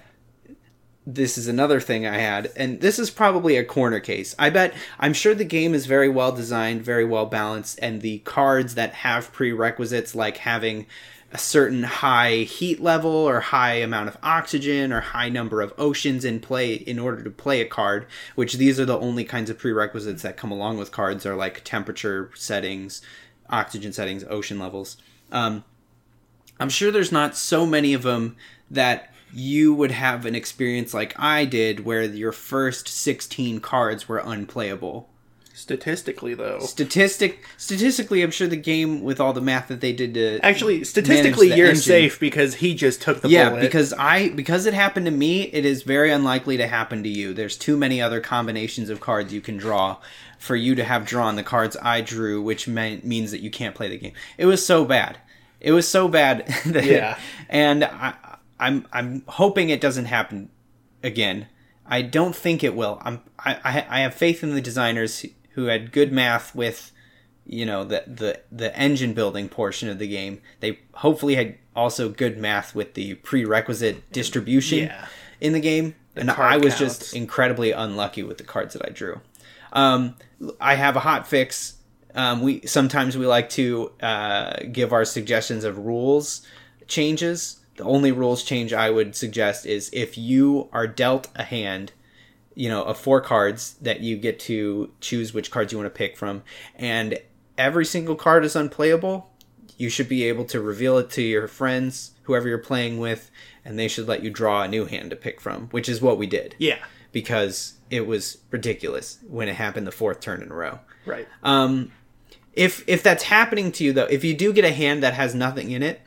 this is another thing I had, and this is probably a corner case. I bet, I'm sure the game is very well designed, very well balanced, and the cards that have prerequisites like having a certain high heat level or high amount of oxygen or high number of oceans in play in order to play a card, which these are the only kinds of prerequisites that come along with cards, are like temperature settings, oxygen settings, ocean levels. Um, I'm sure there's not so many of them that you would have an experience like I did, where your first sixteen cards were unplayable. Statistically, though. Statistic, statistically, I'm sure the game, with all the math that they did to Actually, statistically, manage the you're engine- safe, because he just took the yeah, bullet. because I because it happened to me, it is very unlikely to happen to you. There's too many other combinations of cards you can draw for you to have drawn the cards I drew, which meant, means that you can't play the game. It was so bad. It was so bad that Yeah. and I I'm I'm hoping it doesn't happen again. I don't think it will. I'm I I, I have faith in the designers who had good math with, you know, the the the engine building portion of the game. They hopefully had also good math with the prerequisite distribution Yeah. in the game. And card I was counts. just incredibly unlucky with the cards that I drew. Um, I have a hot fix. Um, we sometimes we like to uh, give our suggestions of rules changes. The only rules change I would suggest is if you are dealt a hand, you know, of four cards, that you get to choose which cards you want to pick from, and every single card is unplayable, you should be able to reveal it to your friends, whoever you're playing with, and they should let you draw a new hand to pick from, which is what we did. Yeah. Because it was ridiculous when it happened the fourth turn in a row. Right. Um, if if that's happening to you, though, if you do get a hand that has nothing in it,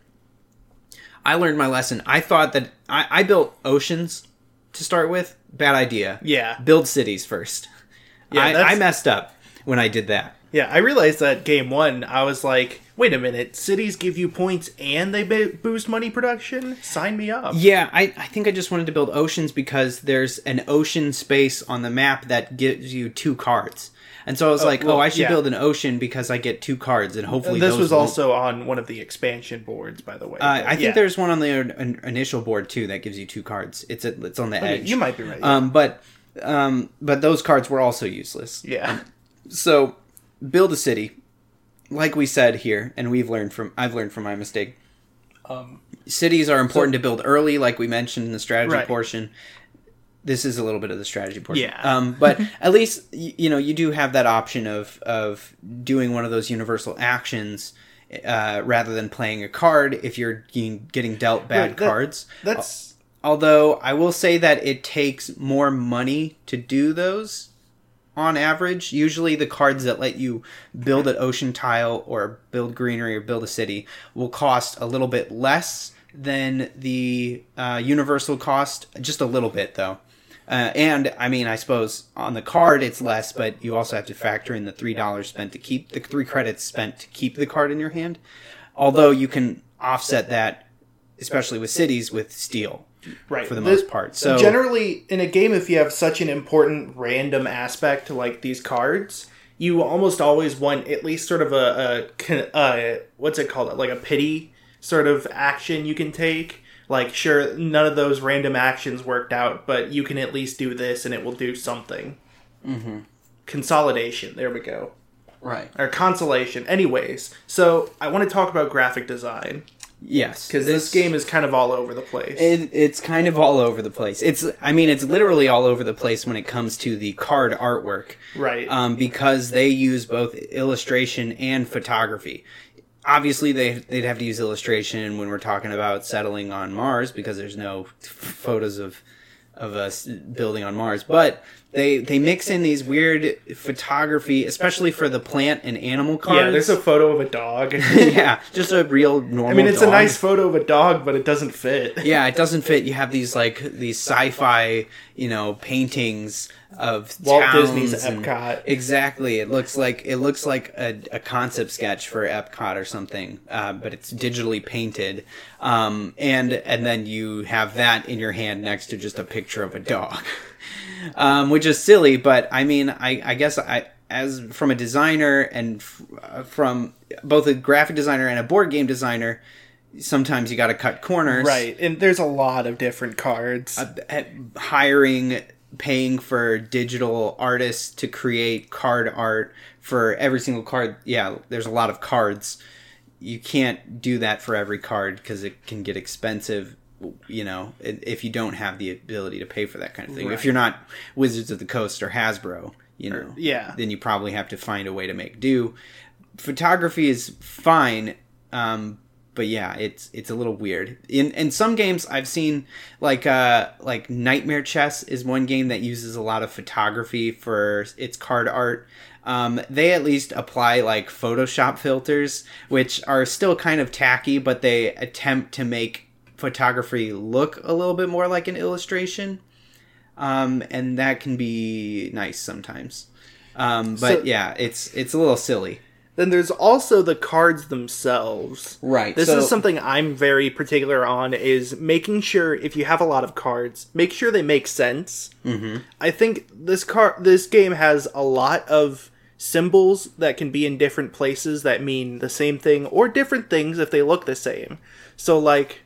I learned my lesson. I thought that I, I built oceans to start with. Bad idea. Yeah. Build cities first. Yeah, I, that's- I messed up when I did that. Yeah, I realized that game one, I was like, wait a minute, cities give you points and they ba- boost money production? Sign me up. Yeah, I, I think I just wanted to build oceans because there's an ocean space on the map that gives you two cards. And so I was Oh, like, well, oh, I should yeah. build an ocean because I get two cards, and hopefully This those was won't- also on one of the expansion boards, by the way. Uh, but I think yeah. there's one on the in- initial board too that gives you two cards. It's a, it's on the Okay, edge. you might be right. Um, but um, but those cards were also useless. yeah. So build a city, like we said here, and we've learned from I've learned from my mistake. Um, Cities are important to build early, like we mentioned in the strategy Right. portion. this is a little bit of the strategy portion. Yeah. Um, but at least, you, you know, you do have that option of, of doing one of those universal actions uh, rather than playing a card if you're getting dealt bad Right, that, cards. That's... Although, I will say that it takes more money to do those on average. Usually the cards that let you build an ocean tile or build greenery or build a city will cost a little bit less than the uh, universal cost. Just a little bit, though. Uh, and, I mean, I suppose on the card it's less, but you also have to factor in the three dollars spent to keep, the three credits spent to keep the card in your hand. Although you can offset that, especially with cities, with steel. Right. For the, the most part. So generally, in a game, if you have such an important random aspect to like these cards, you almost always want at least sort of a, a, a what's it called? Like a pity sort of action you can take. Like, sure, none of those random actions worked out, but you can at least do this and it will do something. Mm-hmm. Consolidation. There we go. Right. Or consolation. Anyways, so I want to talk about graphic design. Yes, because this game is kind of all over the place. It, it's kind of all over the place. It's, I mean, it's literally all over the place when it comes to the card artwork, right? Um, because they use both illustration and photography. Obviously, they they'd have to use illustration when we're talking about settling on Mars because there's no photos of of us building on Mars, but they they mix in these weird photography, especially for the plant and animal cards. Yeah, there's a photo of a dog. Yeah, just a real normal. I mean, it's dog. a nice photo of a dog, but it doesn't fit. Yeah, it doesn't fit. You have these like these sci-fi, you know, paintings of Walt towns Disney's and- Epcot. Exactly. It looks like it looks like a, a concept sketch for Epcot or something, uh, but it's digitally painted. Um, and and then you have that in your hand next to just a picture of a dog, um, which is silly. But I mean, I, I guess I. As from a designer and f- uh, from both a graphic designer and a board game designer, sometimes you got to cut corners. Right, and there's a lot of different cards. Uh, at hiring, paying for digital artists to create card art for every single card. Yeah, there's a lot of cards. You can't do that for every card because it can get expensive, you know, if you don't have the ability to pay for that kind of thing. Right. If you're not Wizards of the Coast or Hasbro, you know, yeah, then you probably have to find a way to make do. Photography is fine, um, but yeah, it's it's a little weird. In in some games I've seen like uh like Nightmare Chess is one game that uses a lot of photography for its card art. Um, they at least apply like Photoshop filters, which are still kind of tacky, but they attempt to make photography look a little bit more like an illustration. Um, and that can be nice sometimes. Um, but So- yeah, it's it's a little silly. Then there's also the cards themselves. Right. This so, is something I'm very particular on, is making sure if you have a lot of cards, make sure they make sense. Mhm. I think this car this game has a lot of symbols that can be in different places that mean the same thing or different things if they look the same. So like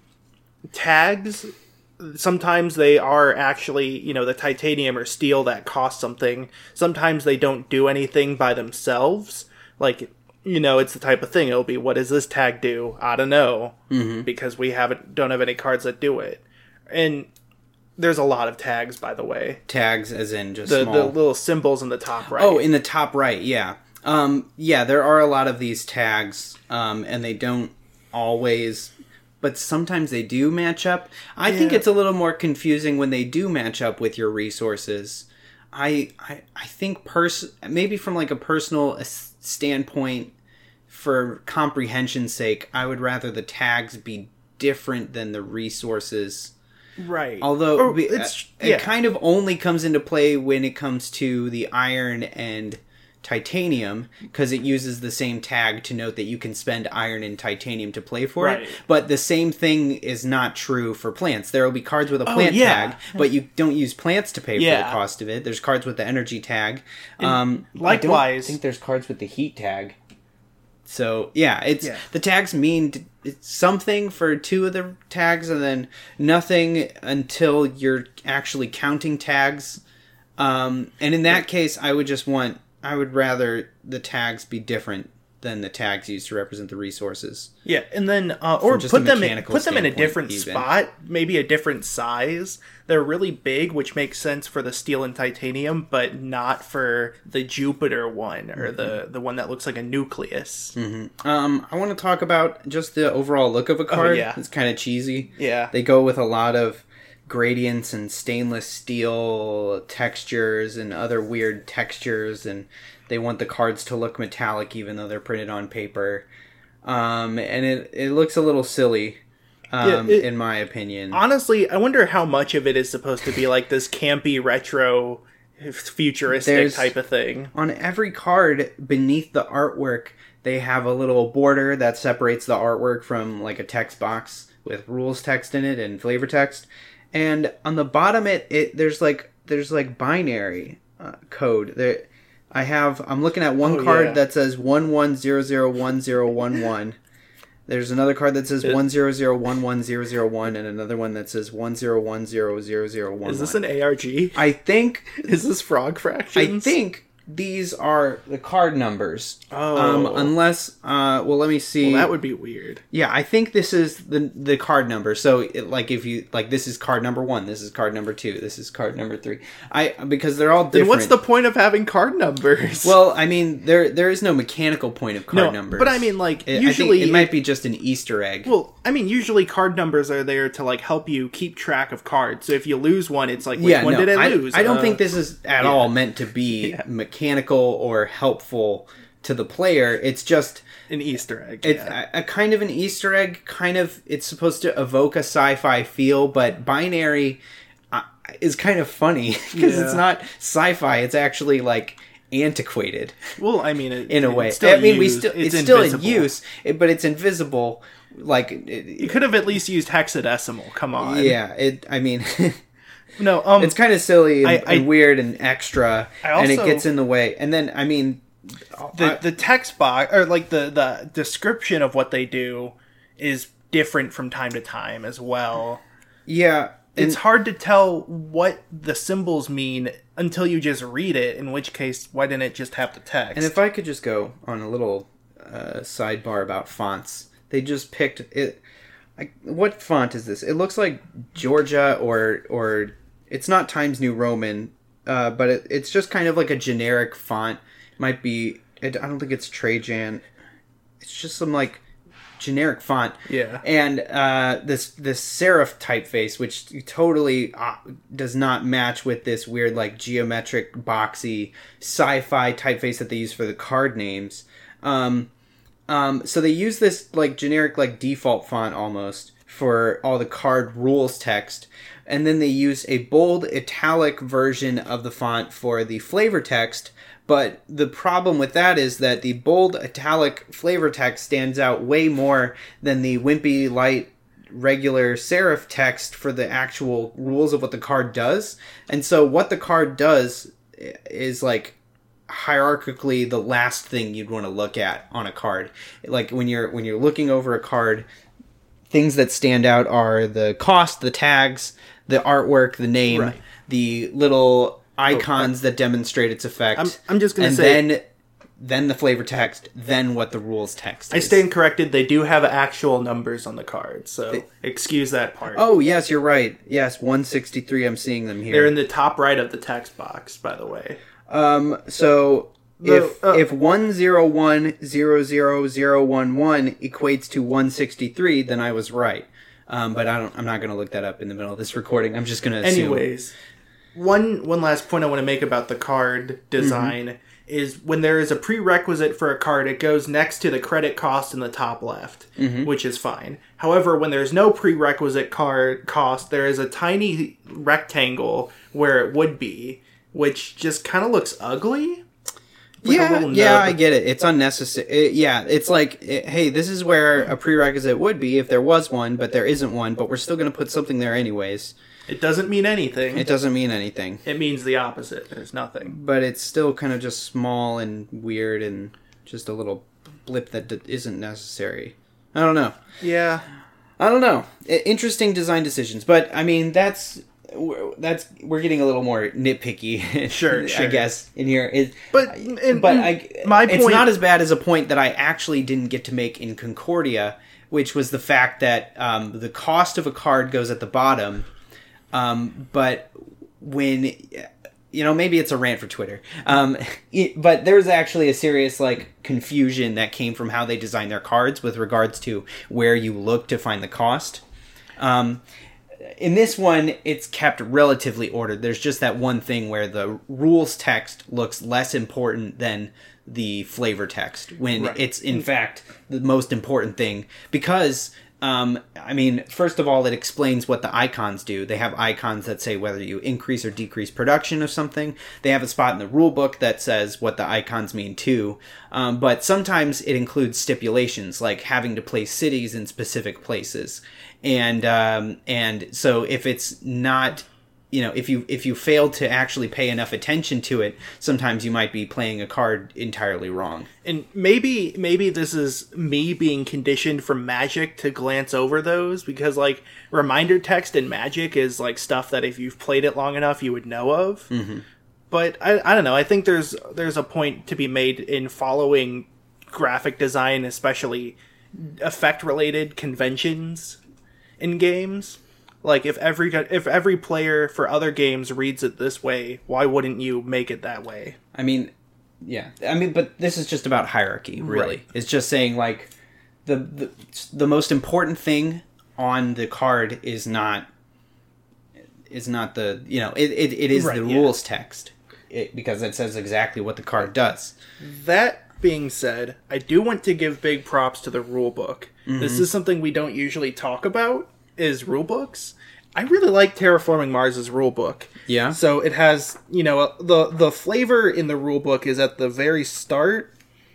tags, sometimes they are actually, you know, the titanium or steel that cost something. Sometimes they don't do anything by themselves. Like, you know, it's the type of thing. It'll be, what does this tag do? I don't know, Mhm. because we haven't don't have any cards that do it. And there's a lot of tags, by the way. tags as in just The small. the little symbols in the top right. Oh, in the top right, yeah. Um, yeah, there are a lot of these tags, um, and they don't always, but sometimes they do match up. I think Yeah. it's a little more confusing when they do match up with your resources. I I, I think pers- maybe from like a personal s- standpoint, for comprehension's sake, I would rather the tags be different than the resources. right. Although Or we- it's it yeah. kind of only comes into play when it comes to the iron and titanium, because it uses the same tag to note that you can spend iron and titanium to play for Right. it. But the same thing is not true for plants. There will be cards with a Oh, plant yeah. tag, but you don't use plants to pay for Yeah. the cost of it. There's cards with the energy tag. Um, I don't likewise- think there's cards with the heat tag. So yeah, it's Yeah. the tags mean t- it's something for two of the tags, and then nothing until you're actually counting tags. Um, and in that case, I would just want I would rather the tags be different than the tags used to represent the resources. Yeah, and then uh, or just a put them in, mechanical put them in a standpoint, different even. spot, maybe a different size. They're really big, which makes sense for the steel and titanium, but not for the Jupiter one or Mm-hmm. the the one that looks like a nucleus. Mm-hmm. Um, I want to talk about just the overall look of a card. Oh, yeah. It's kind of cheesy. Yeah. They go with a lot of gradients and stainless steel textures and other weird textures, and they want the cards to look metallic even though they're printed on paper. Um, and it, it looks a little silly, um, Yeah, it- in my opinion. Honestly, I wonder how much of it is supposed to be like this campy retro futuristic There's- type of thing. On every card beneath the artwork, they have a little border that separates the artwork from like a text box with rules text in it and flavor text. And on the bottom, it, it there's like there's like binary uh, code. There, I have. I'm looking at one Oh, card yeah. that says one one zero zero one zero one one. There's another card that says It- one zero zero one one zero zero one, and another one that says one zero one zero zero zero one. Is this an A R G? I think. Is this frog I fractions? think these are the card numbers. Oh. Um, unless, uh, well, let me see. Well, that would be weird. Yeah, I think this is the the card number. So, it, like, if you like, this is card number one. This is card number two. This is card number three. I because they're all different. Then what's the point of having card numbers? Well, I mean, there there is no mechanical point of card No, numbers. but I mean, like, It- usually I think it might it- be just an Easter egg. well, I mean, usually card numbers are there to like help you keep track of cards. So if you lose one, it's like, which yeah, one no, did I I, lose? I don't Uh, think this is at all meant to be Yeah. mechanical or helpful to the player. It's just an Easter egg. it's yeah. a, a kind of an Easter egg. Kind of, it's supposed to evoke a sci-fi feel, but binary uh, is kind of funny because it's Yeah. not sci-fi. It's actually like antiquated Well, I mean, it, in a it's way. Still I mean, we used. still it's, it's still in invisible. use, it- but it's invisible. Like, it, You could have at least used hexadecimal. Come on. yeah. It. I mean. No. Um. It's kind of silly and, I- I- and weird and extra, I and it also- gets in the way. And then, I mean, the I- the text box or like the the description of what they do is different from time to time as well. yeah, and, It's hard to tell what the symbols mean until you just read it, in which case why didn't it just have the text? and if I could just go on a little uh, sidebar about fonts, they just picked it. I, what font is this? It looks like Georgia or or it's not Times New Roman, uh, but it, it's just kind of like a generic font. Might be. It, I don't think it's Trajan. It's just some like generic font. Yeah. And uh, this this serif typeface, which totally uh, does not match with this weird like geometric boxy sci-fi typeface that they use for the card names. Um, um, so they use this like generic like default font almost for all the card rules text, and then they use a bold italic version of the font for the flavor text. But the problem with that is that the bold italic flavor text stands out way more than the wimpy light regular serif text for the actual rules of what the card does. And so what the card does is like hierarchically the last thing you'd want to look at on a card. Like when you're when you're looking over a card, things that stand out are the cost, the tags, the artwork, the name, Right. the little icons that demonstrate its effect. I'm- I'm just gonna and say- then then the flavor text, then what the rules text I is. stand corrected. They do have actual numbers on the card, so excuse that part. Oh, yes, you're right. Yes, one sixty-three, I'm seeing them here. They're in the top right of the text box, by the way. Um, so The- if uh, if one zero one zero zero zero one one equates to one sixty-three, then I was right. Um, but I don't. I'm not going to look that up in the middle of this recording. I'm just going to assume. Anyways, one one last point I want to make about the card design Mm-hmm. is when there is a prerequisite for a card, it goes next to the credit cost in the top left, Mm-hmm. which is fine. However, when there's no prerequisite card cost, there is a tiny rectangle where it would be, which just kind of looks ugly. Like a yeah, little yeah, nub. I get it. It's unnecessary. It- yeah, it's like, it- hey, this is where a prerequisite would be if there was one, but there isn't one. But we're still going to put something there anyways. It doesn't mean anything. It It, doesn't mean anything. means the opposite. There's nothing. But it's still kind of just small and weird and just a little blip that d- isn't necessary. I don't know. Yeah. I don't know. I- interesting design decisions, but I mean that's we're, that's we're getting a little more nitpicky. Sure, sure. I guess in here. It, but in, but I, my it's point, not as bad as a point that I actually didn't get to make in Concordia, which was the fact that um, the cost of a card goes at the bottom, um, but when. You know, maybe it's a rant for Twitter. Um, it, but there's actually a serious, like, confusion that came from how they designed their cards with regards to where you look to find the cost. Um, in this one, it's kept relatively ordered. There's just that one thing where the rules text looks less important than the flavor text, when right. it's, in fact, the most important thing. Because... Um, I mean, first of all, it explains what the icons do. They have icons that say whether you increase or decrease production of something. They have a spot in the rule book that says what the icons mean too. Um, but sometimes it includes stipulations, like having to place cities in specific places. And um, and so if it's not... You know, if you if you fail to actually pay enough attention to it, sometimes you might be playing a card entirely wrong. And maybe maybe this is me being conditioned from Magic to glance over those, because like reminder text in Magic is like stuff that if you've played it long enough you would know of. Mm-hmm. But I I don't know. I think there's there's a point to be made in following graphic design, especially effect related conventions in games. Like, if every if every player for other games reads it this way, why wouldn't you make it that way? I mean, yeah. I mean, but this is just about hierarchy, really. Right. It's just saying, like, the, the the most important thing on the card is not is not the, you know, it, it, it is right, the yeah. rules text. It, because it says exactly what the card does. That being said, I do want to give big props to the rule book. Mm-hmm. This is something we don't usually talk about. Is rule books. I really like Terraforming Mars' rule book. Yeah. So it has, you know, the the flavor in the rule book is at the very start.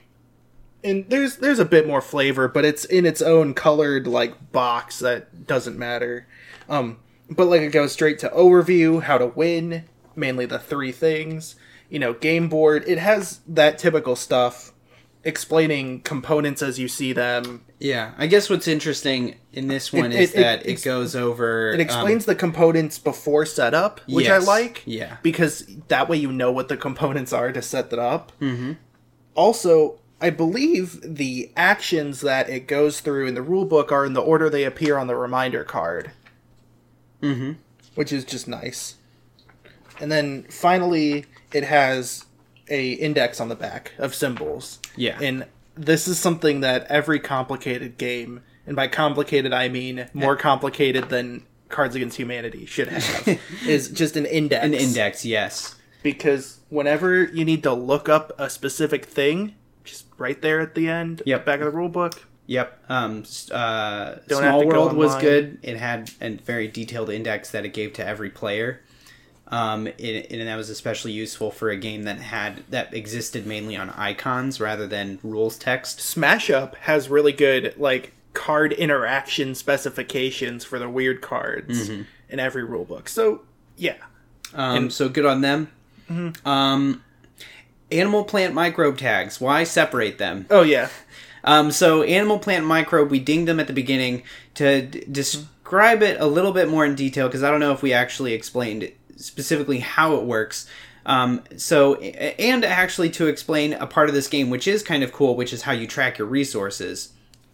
And there's there's a bit more flavor, but it's in its own colored like box that doesn't matter. Um but like it goes straight to overview, how to win, mainly the three things, you know, game board. It has that typical stuff explaining components as you see them. Yeah, I guess what's interesting in this one it, is it, that it, it goes over... It explains um, the components before setup, which yes, I like. Yeah. Because that way you know what the components are to set that up. Mm-hmm. Also, I believe the actions that it goes through in the rulebook are in the order they appear on the reminder card. Mm-hmm. Which is just nice. And then finally, it has a index on the back of symbols. Yeah. And this is something that every complicated game, and by complicated I mean more complicated than Cards Against Humanity should have, is just an index. An index, yes. Because whenever you need to look up a specific thing, just right there at the end, yep. back of the rule book. Yep. Um, uh, Small World was good. It had a very detailed index that it gave to every player. Um, it, and that was especially useful for a game that had that existed mainly on icons rather than rules text. Smash Up has really good like card interaction specifications for the weird cards mm-hmm. in every rulebook. So yeah, um, and, so good on them. Mm-hmm. Um, animal plant microbe tags. Why separate them? Oh yeah. Um, so animal plant microbe, we dinged them at the beginning to d- describe it a little bit more in detail because I don't know if we actually explained it. Specifically how it works. Um, so, and actually to explain a part of this game, which is kind of cool, which is how you track your resources.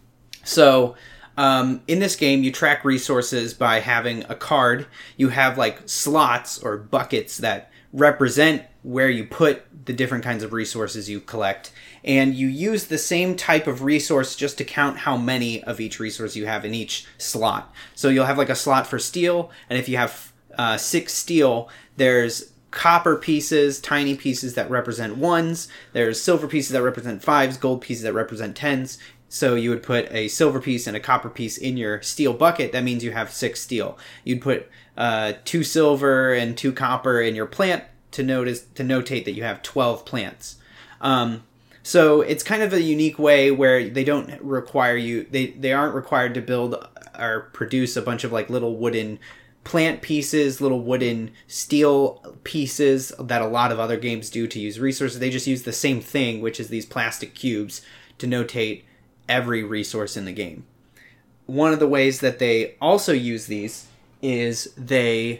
So, um, in this game, you track resources by having a card. You have like slots or buckets that represent where you put the different kinds of resources you collect. And you use the same type of resource just to count how many of each resource you have in each slot. So you'll have like a slot for steel, and if you have Uh, six steel, there's copper pieces, tiny pieces that represent ones, there's silver pieces that represent fives, gold pieces that represent tens. So you would put a silver piece and a copper piece in your steel bucket. That means you have six steel. You'd put uh, two silver and two copper in your plant to notice to notate that you have twelve plants. Um, so it's kind of a unique way where they don't require you, they, they aren't required to build or produce a bunch of like little wooden plant pieces, little wooden steel pieces that a lot of other games do to use resources. They just use the same thing, which is these plastic cubes, to notate every resource in the game. One of the ways that they also use these is they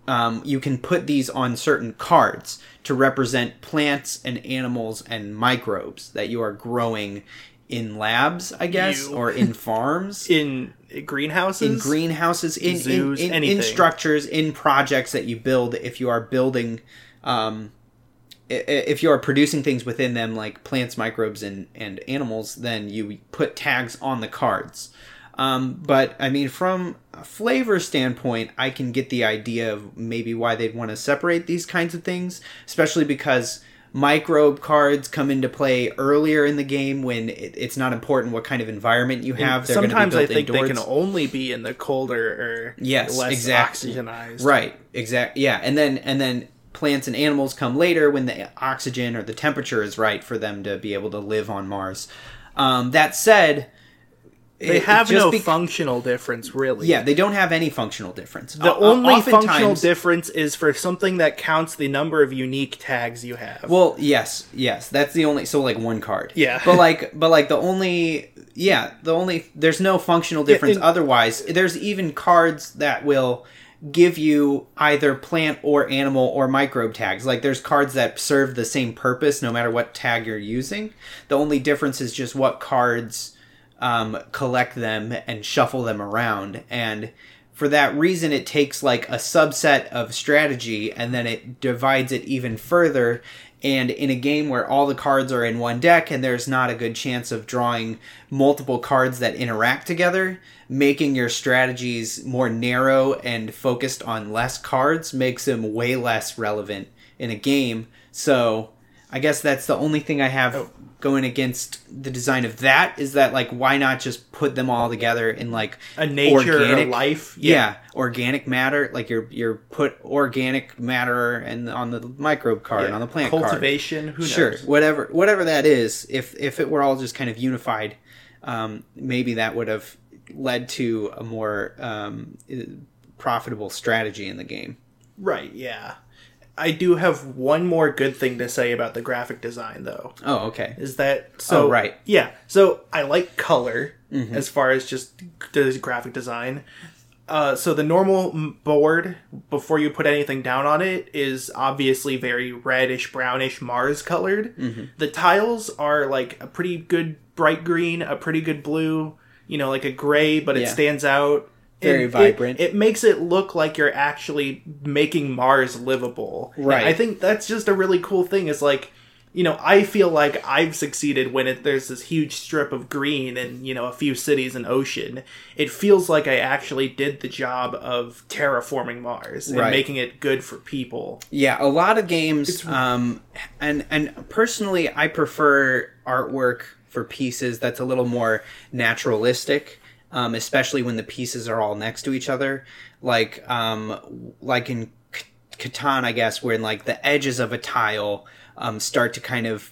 um, you can put these on certain cards to represent plants and animals and microbes that you are growing in labs, I guess, You. or in farms. In greenhouses? In greenhouses, in, Zoos, in, in, in anything. structures, in projects that you build. If you are building, um, i- if you are producing things within them, like plants, microbes, and, and animals, then you put tags on the cards. Um, but, I mean, from a flavor standpoint, I can get the idea of maybe why they'd want to separate these kinds of things, especially because microbe cards come into play earlier in the game when it, it's not important what kind of environment you have. They're Sometimes gonna I be built think indoors. they can only be in the colder or Yes, less exactly. oxygenized. Right, exactly. Yeah, and then and then plants and animals come later when the oxygen or the temperature is right for them to be able to live on Mars. Um, that said, They it- have just no be- functional difference, really. Yeah, they don't have any functional difference. The O- o- only functional oftentimes- difference is for something that counts the number of unique tags you have. Well, yes, yes, that's the only. So like one card. Yeah. But like, but like the only. Yeah, the only. There's no functional difference. and- Otherwise, there's even cards that will give you either plant or animal or microbe tags. Like there's cards that serve the same purpose no matter what tag you're using. The only difference is just what cards um, collect them and shuffle them around. And for that reason, it takes like a subset of strategy and then it divides it even further. And in a game where all the cards are in one deck and there's not a good chance of drawing multiple cards that interact together, making your strategies more narrow and focused on less cards makes them way less relevant in a game. So I guess that's the only thing I have Oh. going against the design of that, is that like why not just put them all together in like a nature organic or life. yeah. organic matter, like you're you're put organic matter and on the microbe card, Yeah. on the plant card. Cultivation, who knows? Sure, whatever whatever that is. If if it were all just kind of unified, um, maybe that would have led to a more um, profitable strategy in the game. Right, yeah. I do have one more good thing to say about the graphic design, though. Oh, okay. Is that so? Oh, right. Yeah. So I like color Mm-hmm. as far as just the graphic design. Uh, so the normal m- board, before you put anything down on it, is obviously very reddish, brownish, Mars colored. Mm-hmm. The tiles are like a pretty good bright green, a pretty good blue, you know, like a gray, but it Yeah. stands out. Very And vibrant. It, it makes it look like you're actually making Mars livable. Right. And I think that's just a really cool thing. Is like, you know, I feel like I've succeeded when it, there's this huge strip of green and, you know, a few cities and ocean. It feels like I actually did the job of terraforming Mars and Right. making it good for people. Yeah, a lot of games, um, and and personally, I prefer artwork for pieces that's a little more naturalistic, um, especially when the pieces are all next to each other, like um, like in C- Catan, I guess, where like the edges of a tile um, start to kind of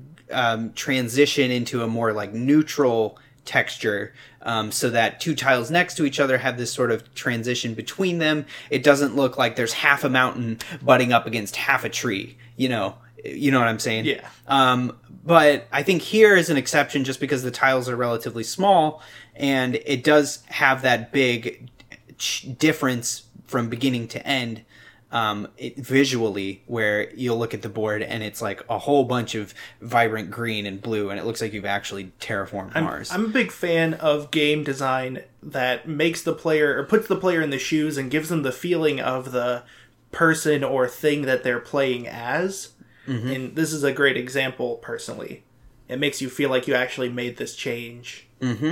um, transition into a more like neutral texture, um, so that two tiles next to each other have this sort of transition between them. It doesn't look like there's half a mountain butting up against half a tree, you know, you know what I'm saying? Yeah. Um, but I think here is an exception just because the tiles are relatively small and it does have that big ch- difference from beginning to end. Um, it, visually, where you'll look at the board and it's like a whole bunch of vibrant green and blue, and it looks like you've actually terraformed I'm, Mars. I'm a big fan of game design that makes the player, or puts the player in the shoes and gives them the feeling of the person or thing that they're playing as. Mm-hmm. And this is a great example, personally. It makes you feel like you actually made this change.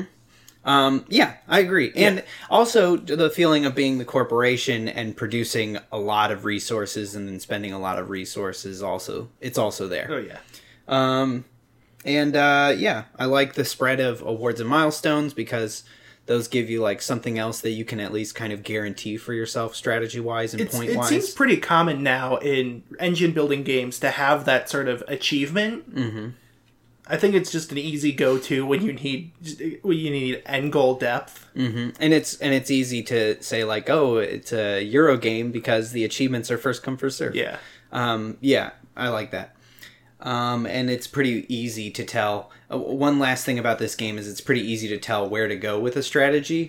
Um, yeah, I agree. And also the feeling of being the corporation and producing a lot of resources and then spending a lot of resources also, it's also there. Oh, yeah. Um, and, uh, yeah, I like the spread of awards and milestones because those give you like something else that you can at least kind of guarantee for yourself strategy wise and It's, point it wise. seems pretty common now in engine building games to have that sort of achievement. Mm-hmm. I think it's just an easy go-to when you need when you need end goal depth. Mm-hmm. And it's and it's easy to say like, oh, it's a Euro game because the achievements are first come first serve. Yeah. Um, yeah, I like that. Um, and it's pretty easy to tell. Uh, one last thing about this game is it's pretty easy to tell where to go with a strategy.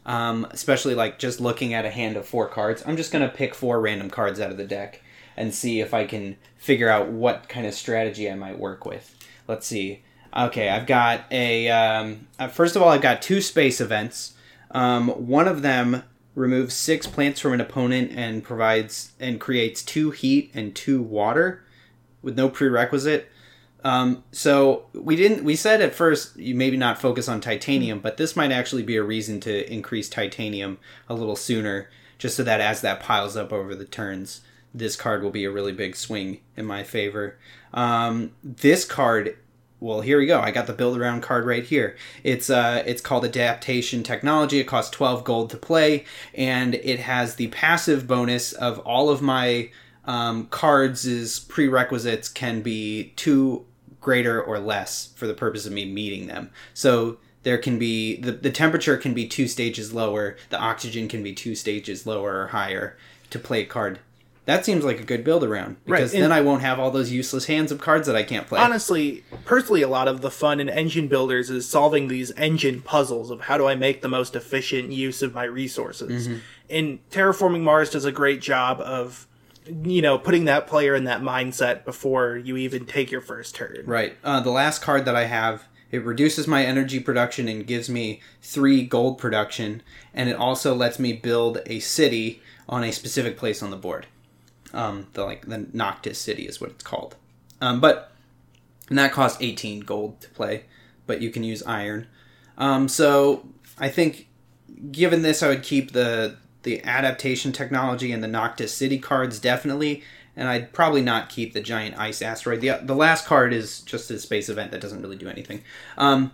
Um, especially like just looking at a hand of four cards. I'm just going to pick four random cards out of the deck and see if I can figure out what kind of strategy I might work with. Let's see. Okay, I've got a... Um, uh, first of all, I've got two space events. Um, one of them removes six plants from an opponent and provides and creates two heat and two water with no prerequisite. Um, so we didn't, we said at first you maybe not focus on titanium, but this might actually be a reason to increase titanium a little sooner, just so that as that piles up over the turns, this card will be a really big swing in my favor. Um, this card, well, here we go. I got the build around card right here. It's, uh, it's called Adaptation Technology. It costs twelve gold to play, and it has the passive bonus of all of my, um, cards' prerequisites can be two greater or less for the purpose of me meeting them. So there can be, the, the temperature can be two stages lower, the oxygen can be two stages lower or higher to play a card. That seems like a good build around, because right. then I won't have all those useless hands of cards that I can't play. Honestly, personally, a lot of the fun in engine builders is solving these engine puzzles of how do I make the most efficient use of my resources. Mm-hmm. And Terraforming Mars does a great job of, you know, putting that player in that mindset before you even take your first turn. Right. Uh, the last card that I have, it reduces my energy production and gives me three gold production, and it also lets me build a city on a specific place on the board. Um, the like the Noctis City is what it's called. Um, but and that costs eighteen gold to play, but you can use iron. Um, so I think given this, I would keep the the adaptation technology and the Noctis City cards definitely, and I'd probably not keep the giant ice asteroid. The the last card is just a space event that doesn't really do anything. Um,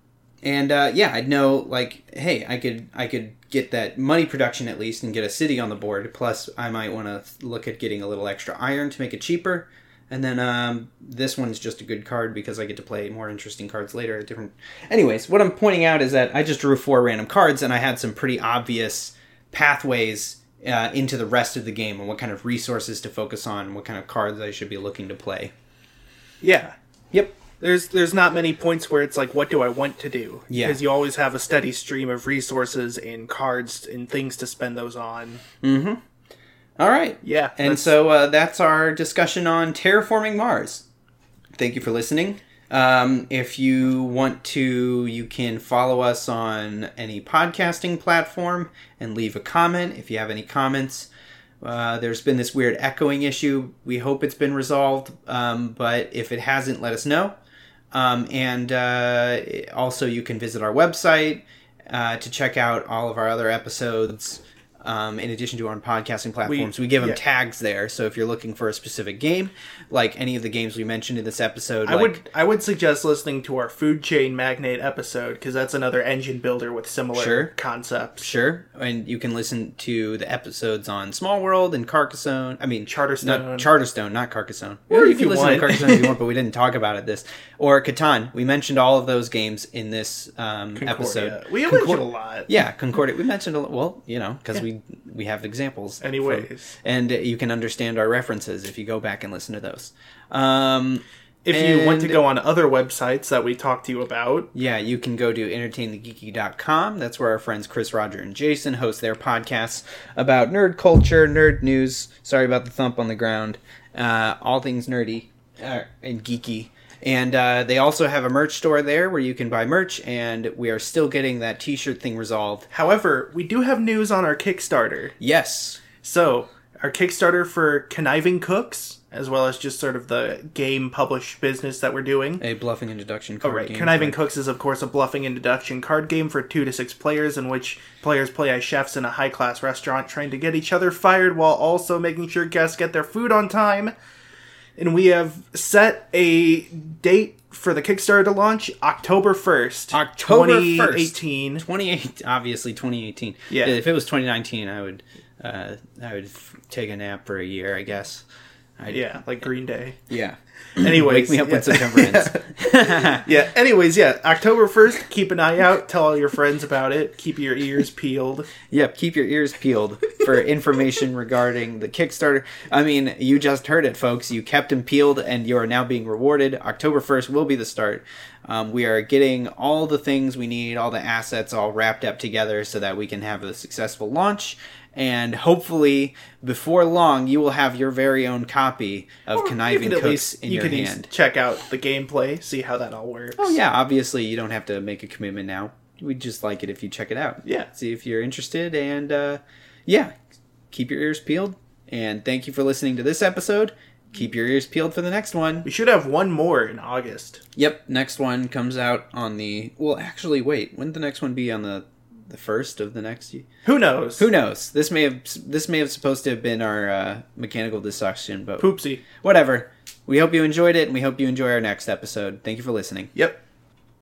and uh, yeah, I'd know like, hey, I could I could get that money production at least and get a city on the board. Plus, I might want to look at getting a little extra iron to make it cheaper. And then um, this one's just a good card because I get to play more interesting cards later at different... Anyways, what I'm pointing out is that I just drew four random cards and I had some pretty obvious pathways uh, into the rest of the game and what kind of resources to focus on, what kind of cards I should be looking to play. Yeah. Yep. There's there's not many points where it's like, what do I want to do? Yeah. Because you always have a steady stream of resources and cards and things to spend those on. Mm-hmm. All right. Yeah. And so uh, that's our discussion on Terraforming Mars. Thank you for listening. Um, if you want to, you can follow us on any podcasting platform and leave a comment if you have any comments. Uh, there's been this weird echoing issue. We hope it's been resolved, um, but if it hasn't, let us know. Um, and uh, also you can visit our website uh, to check out all of our other episodes. Um, in addition to on podcasting platforms, we, we give them yeah. tags there. So if you're looking for a specific game, like any of the games we mentioned in this episode, I like, would I would suggest listening to our Food Chain Magnate episode because that's another engine builder with similar sure, concepts. Sure, and you can listen to the episodes on Small World and Carcassonne. I mean, Charterstone, not, Charterstone, not Carcassonne. Or you if can you listen want. to Carcassonne if you want, but we didn't talk about it. This or Catan. We mentioned all of those games in this um, episode. We mentioned Concord- a lot. Yeah, Concordia. We mentioned a lot. Well, you know, because yeah. we we have examples. Anyways. From, and you can understand our references if you go back and listen to those. Um, if you want to go on other websites that we talked to you about. Yeah, you can go to entertain the geeky dot com. That's where our friends Chris, Roger, and Jason host their podcasts about nerd culture, nerd news. Sorry about the thump on the ground. Uh, all things nerdy uh, and geeky. And uh, they also have a merch store there where you can buy merch, and we are still getting that t-shirt thing resolved. However, we do have news on our Kickstarter. Yes. So, our Kickstarter for Conniving Cooks, as well as just sort of the game published business that we're doing. A bluffing and deduction card oh, right. game. Conniving Cooks is, of course, a bluffing and deduction card game for two to six players in which players play as chefs in a high-class restaurant trying to get each other fired while also making sure guests get their food on time. And we have set a date for the Kickstarter to launch October first. October twenty eighteen. twenty eighteen. Obviously, twenty eighteen. Yeah. If it was twenty nineteen, I would uh, I would f- take a nap for a year, I guess. I'd, yeah, like Green Day. Yeah. Anyways. Wake me up yeah. when September ends. yeah, anyways, yeah. October first, keep an eye out. Tell all your friends about it. Keep your ears peeled. Yep, keep your ears peeled for information regarding the Kickstarter. I mean, you just heard it, folks. You kept them peeled, and you are now being rewarded. October first will be the start. Um, we are getting all the things we need, all the assets all wrapped up together so that we can have a successful launch. And hopefully, before long, you will have your very own copy of Or Conniving you can at Cooks least, in you your can hand. check out the gameplay, see how that all works. Oh yeah, obviously you don't have to make a commitment now. We'd just like it if you check it out. Yeah. See if you're interested, and uh, yeah, keep your ears peeled. And thank you for listening to this episode. Keep your ears peeled for the next one. We should have one more in August. Yep, next one comes out on the... Well, actually, wait. Wouldn't the next one be on the the first of the next year? Who knows? Who knows? This may have this may have supposed to have been our uh, mechanical discussion, but Poopsie. whatever. We hope you enjoyed it, and we hope you enjoy our next episode. Thank you for listening. Yep.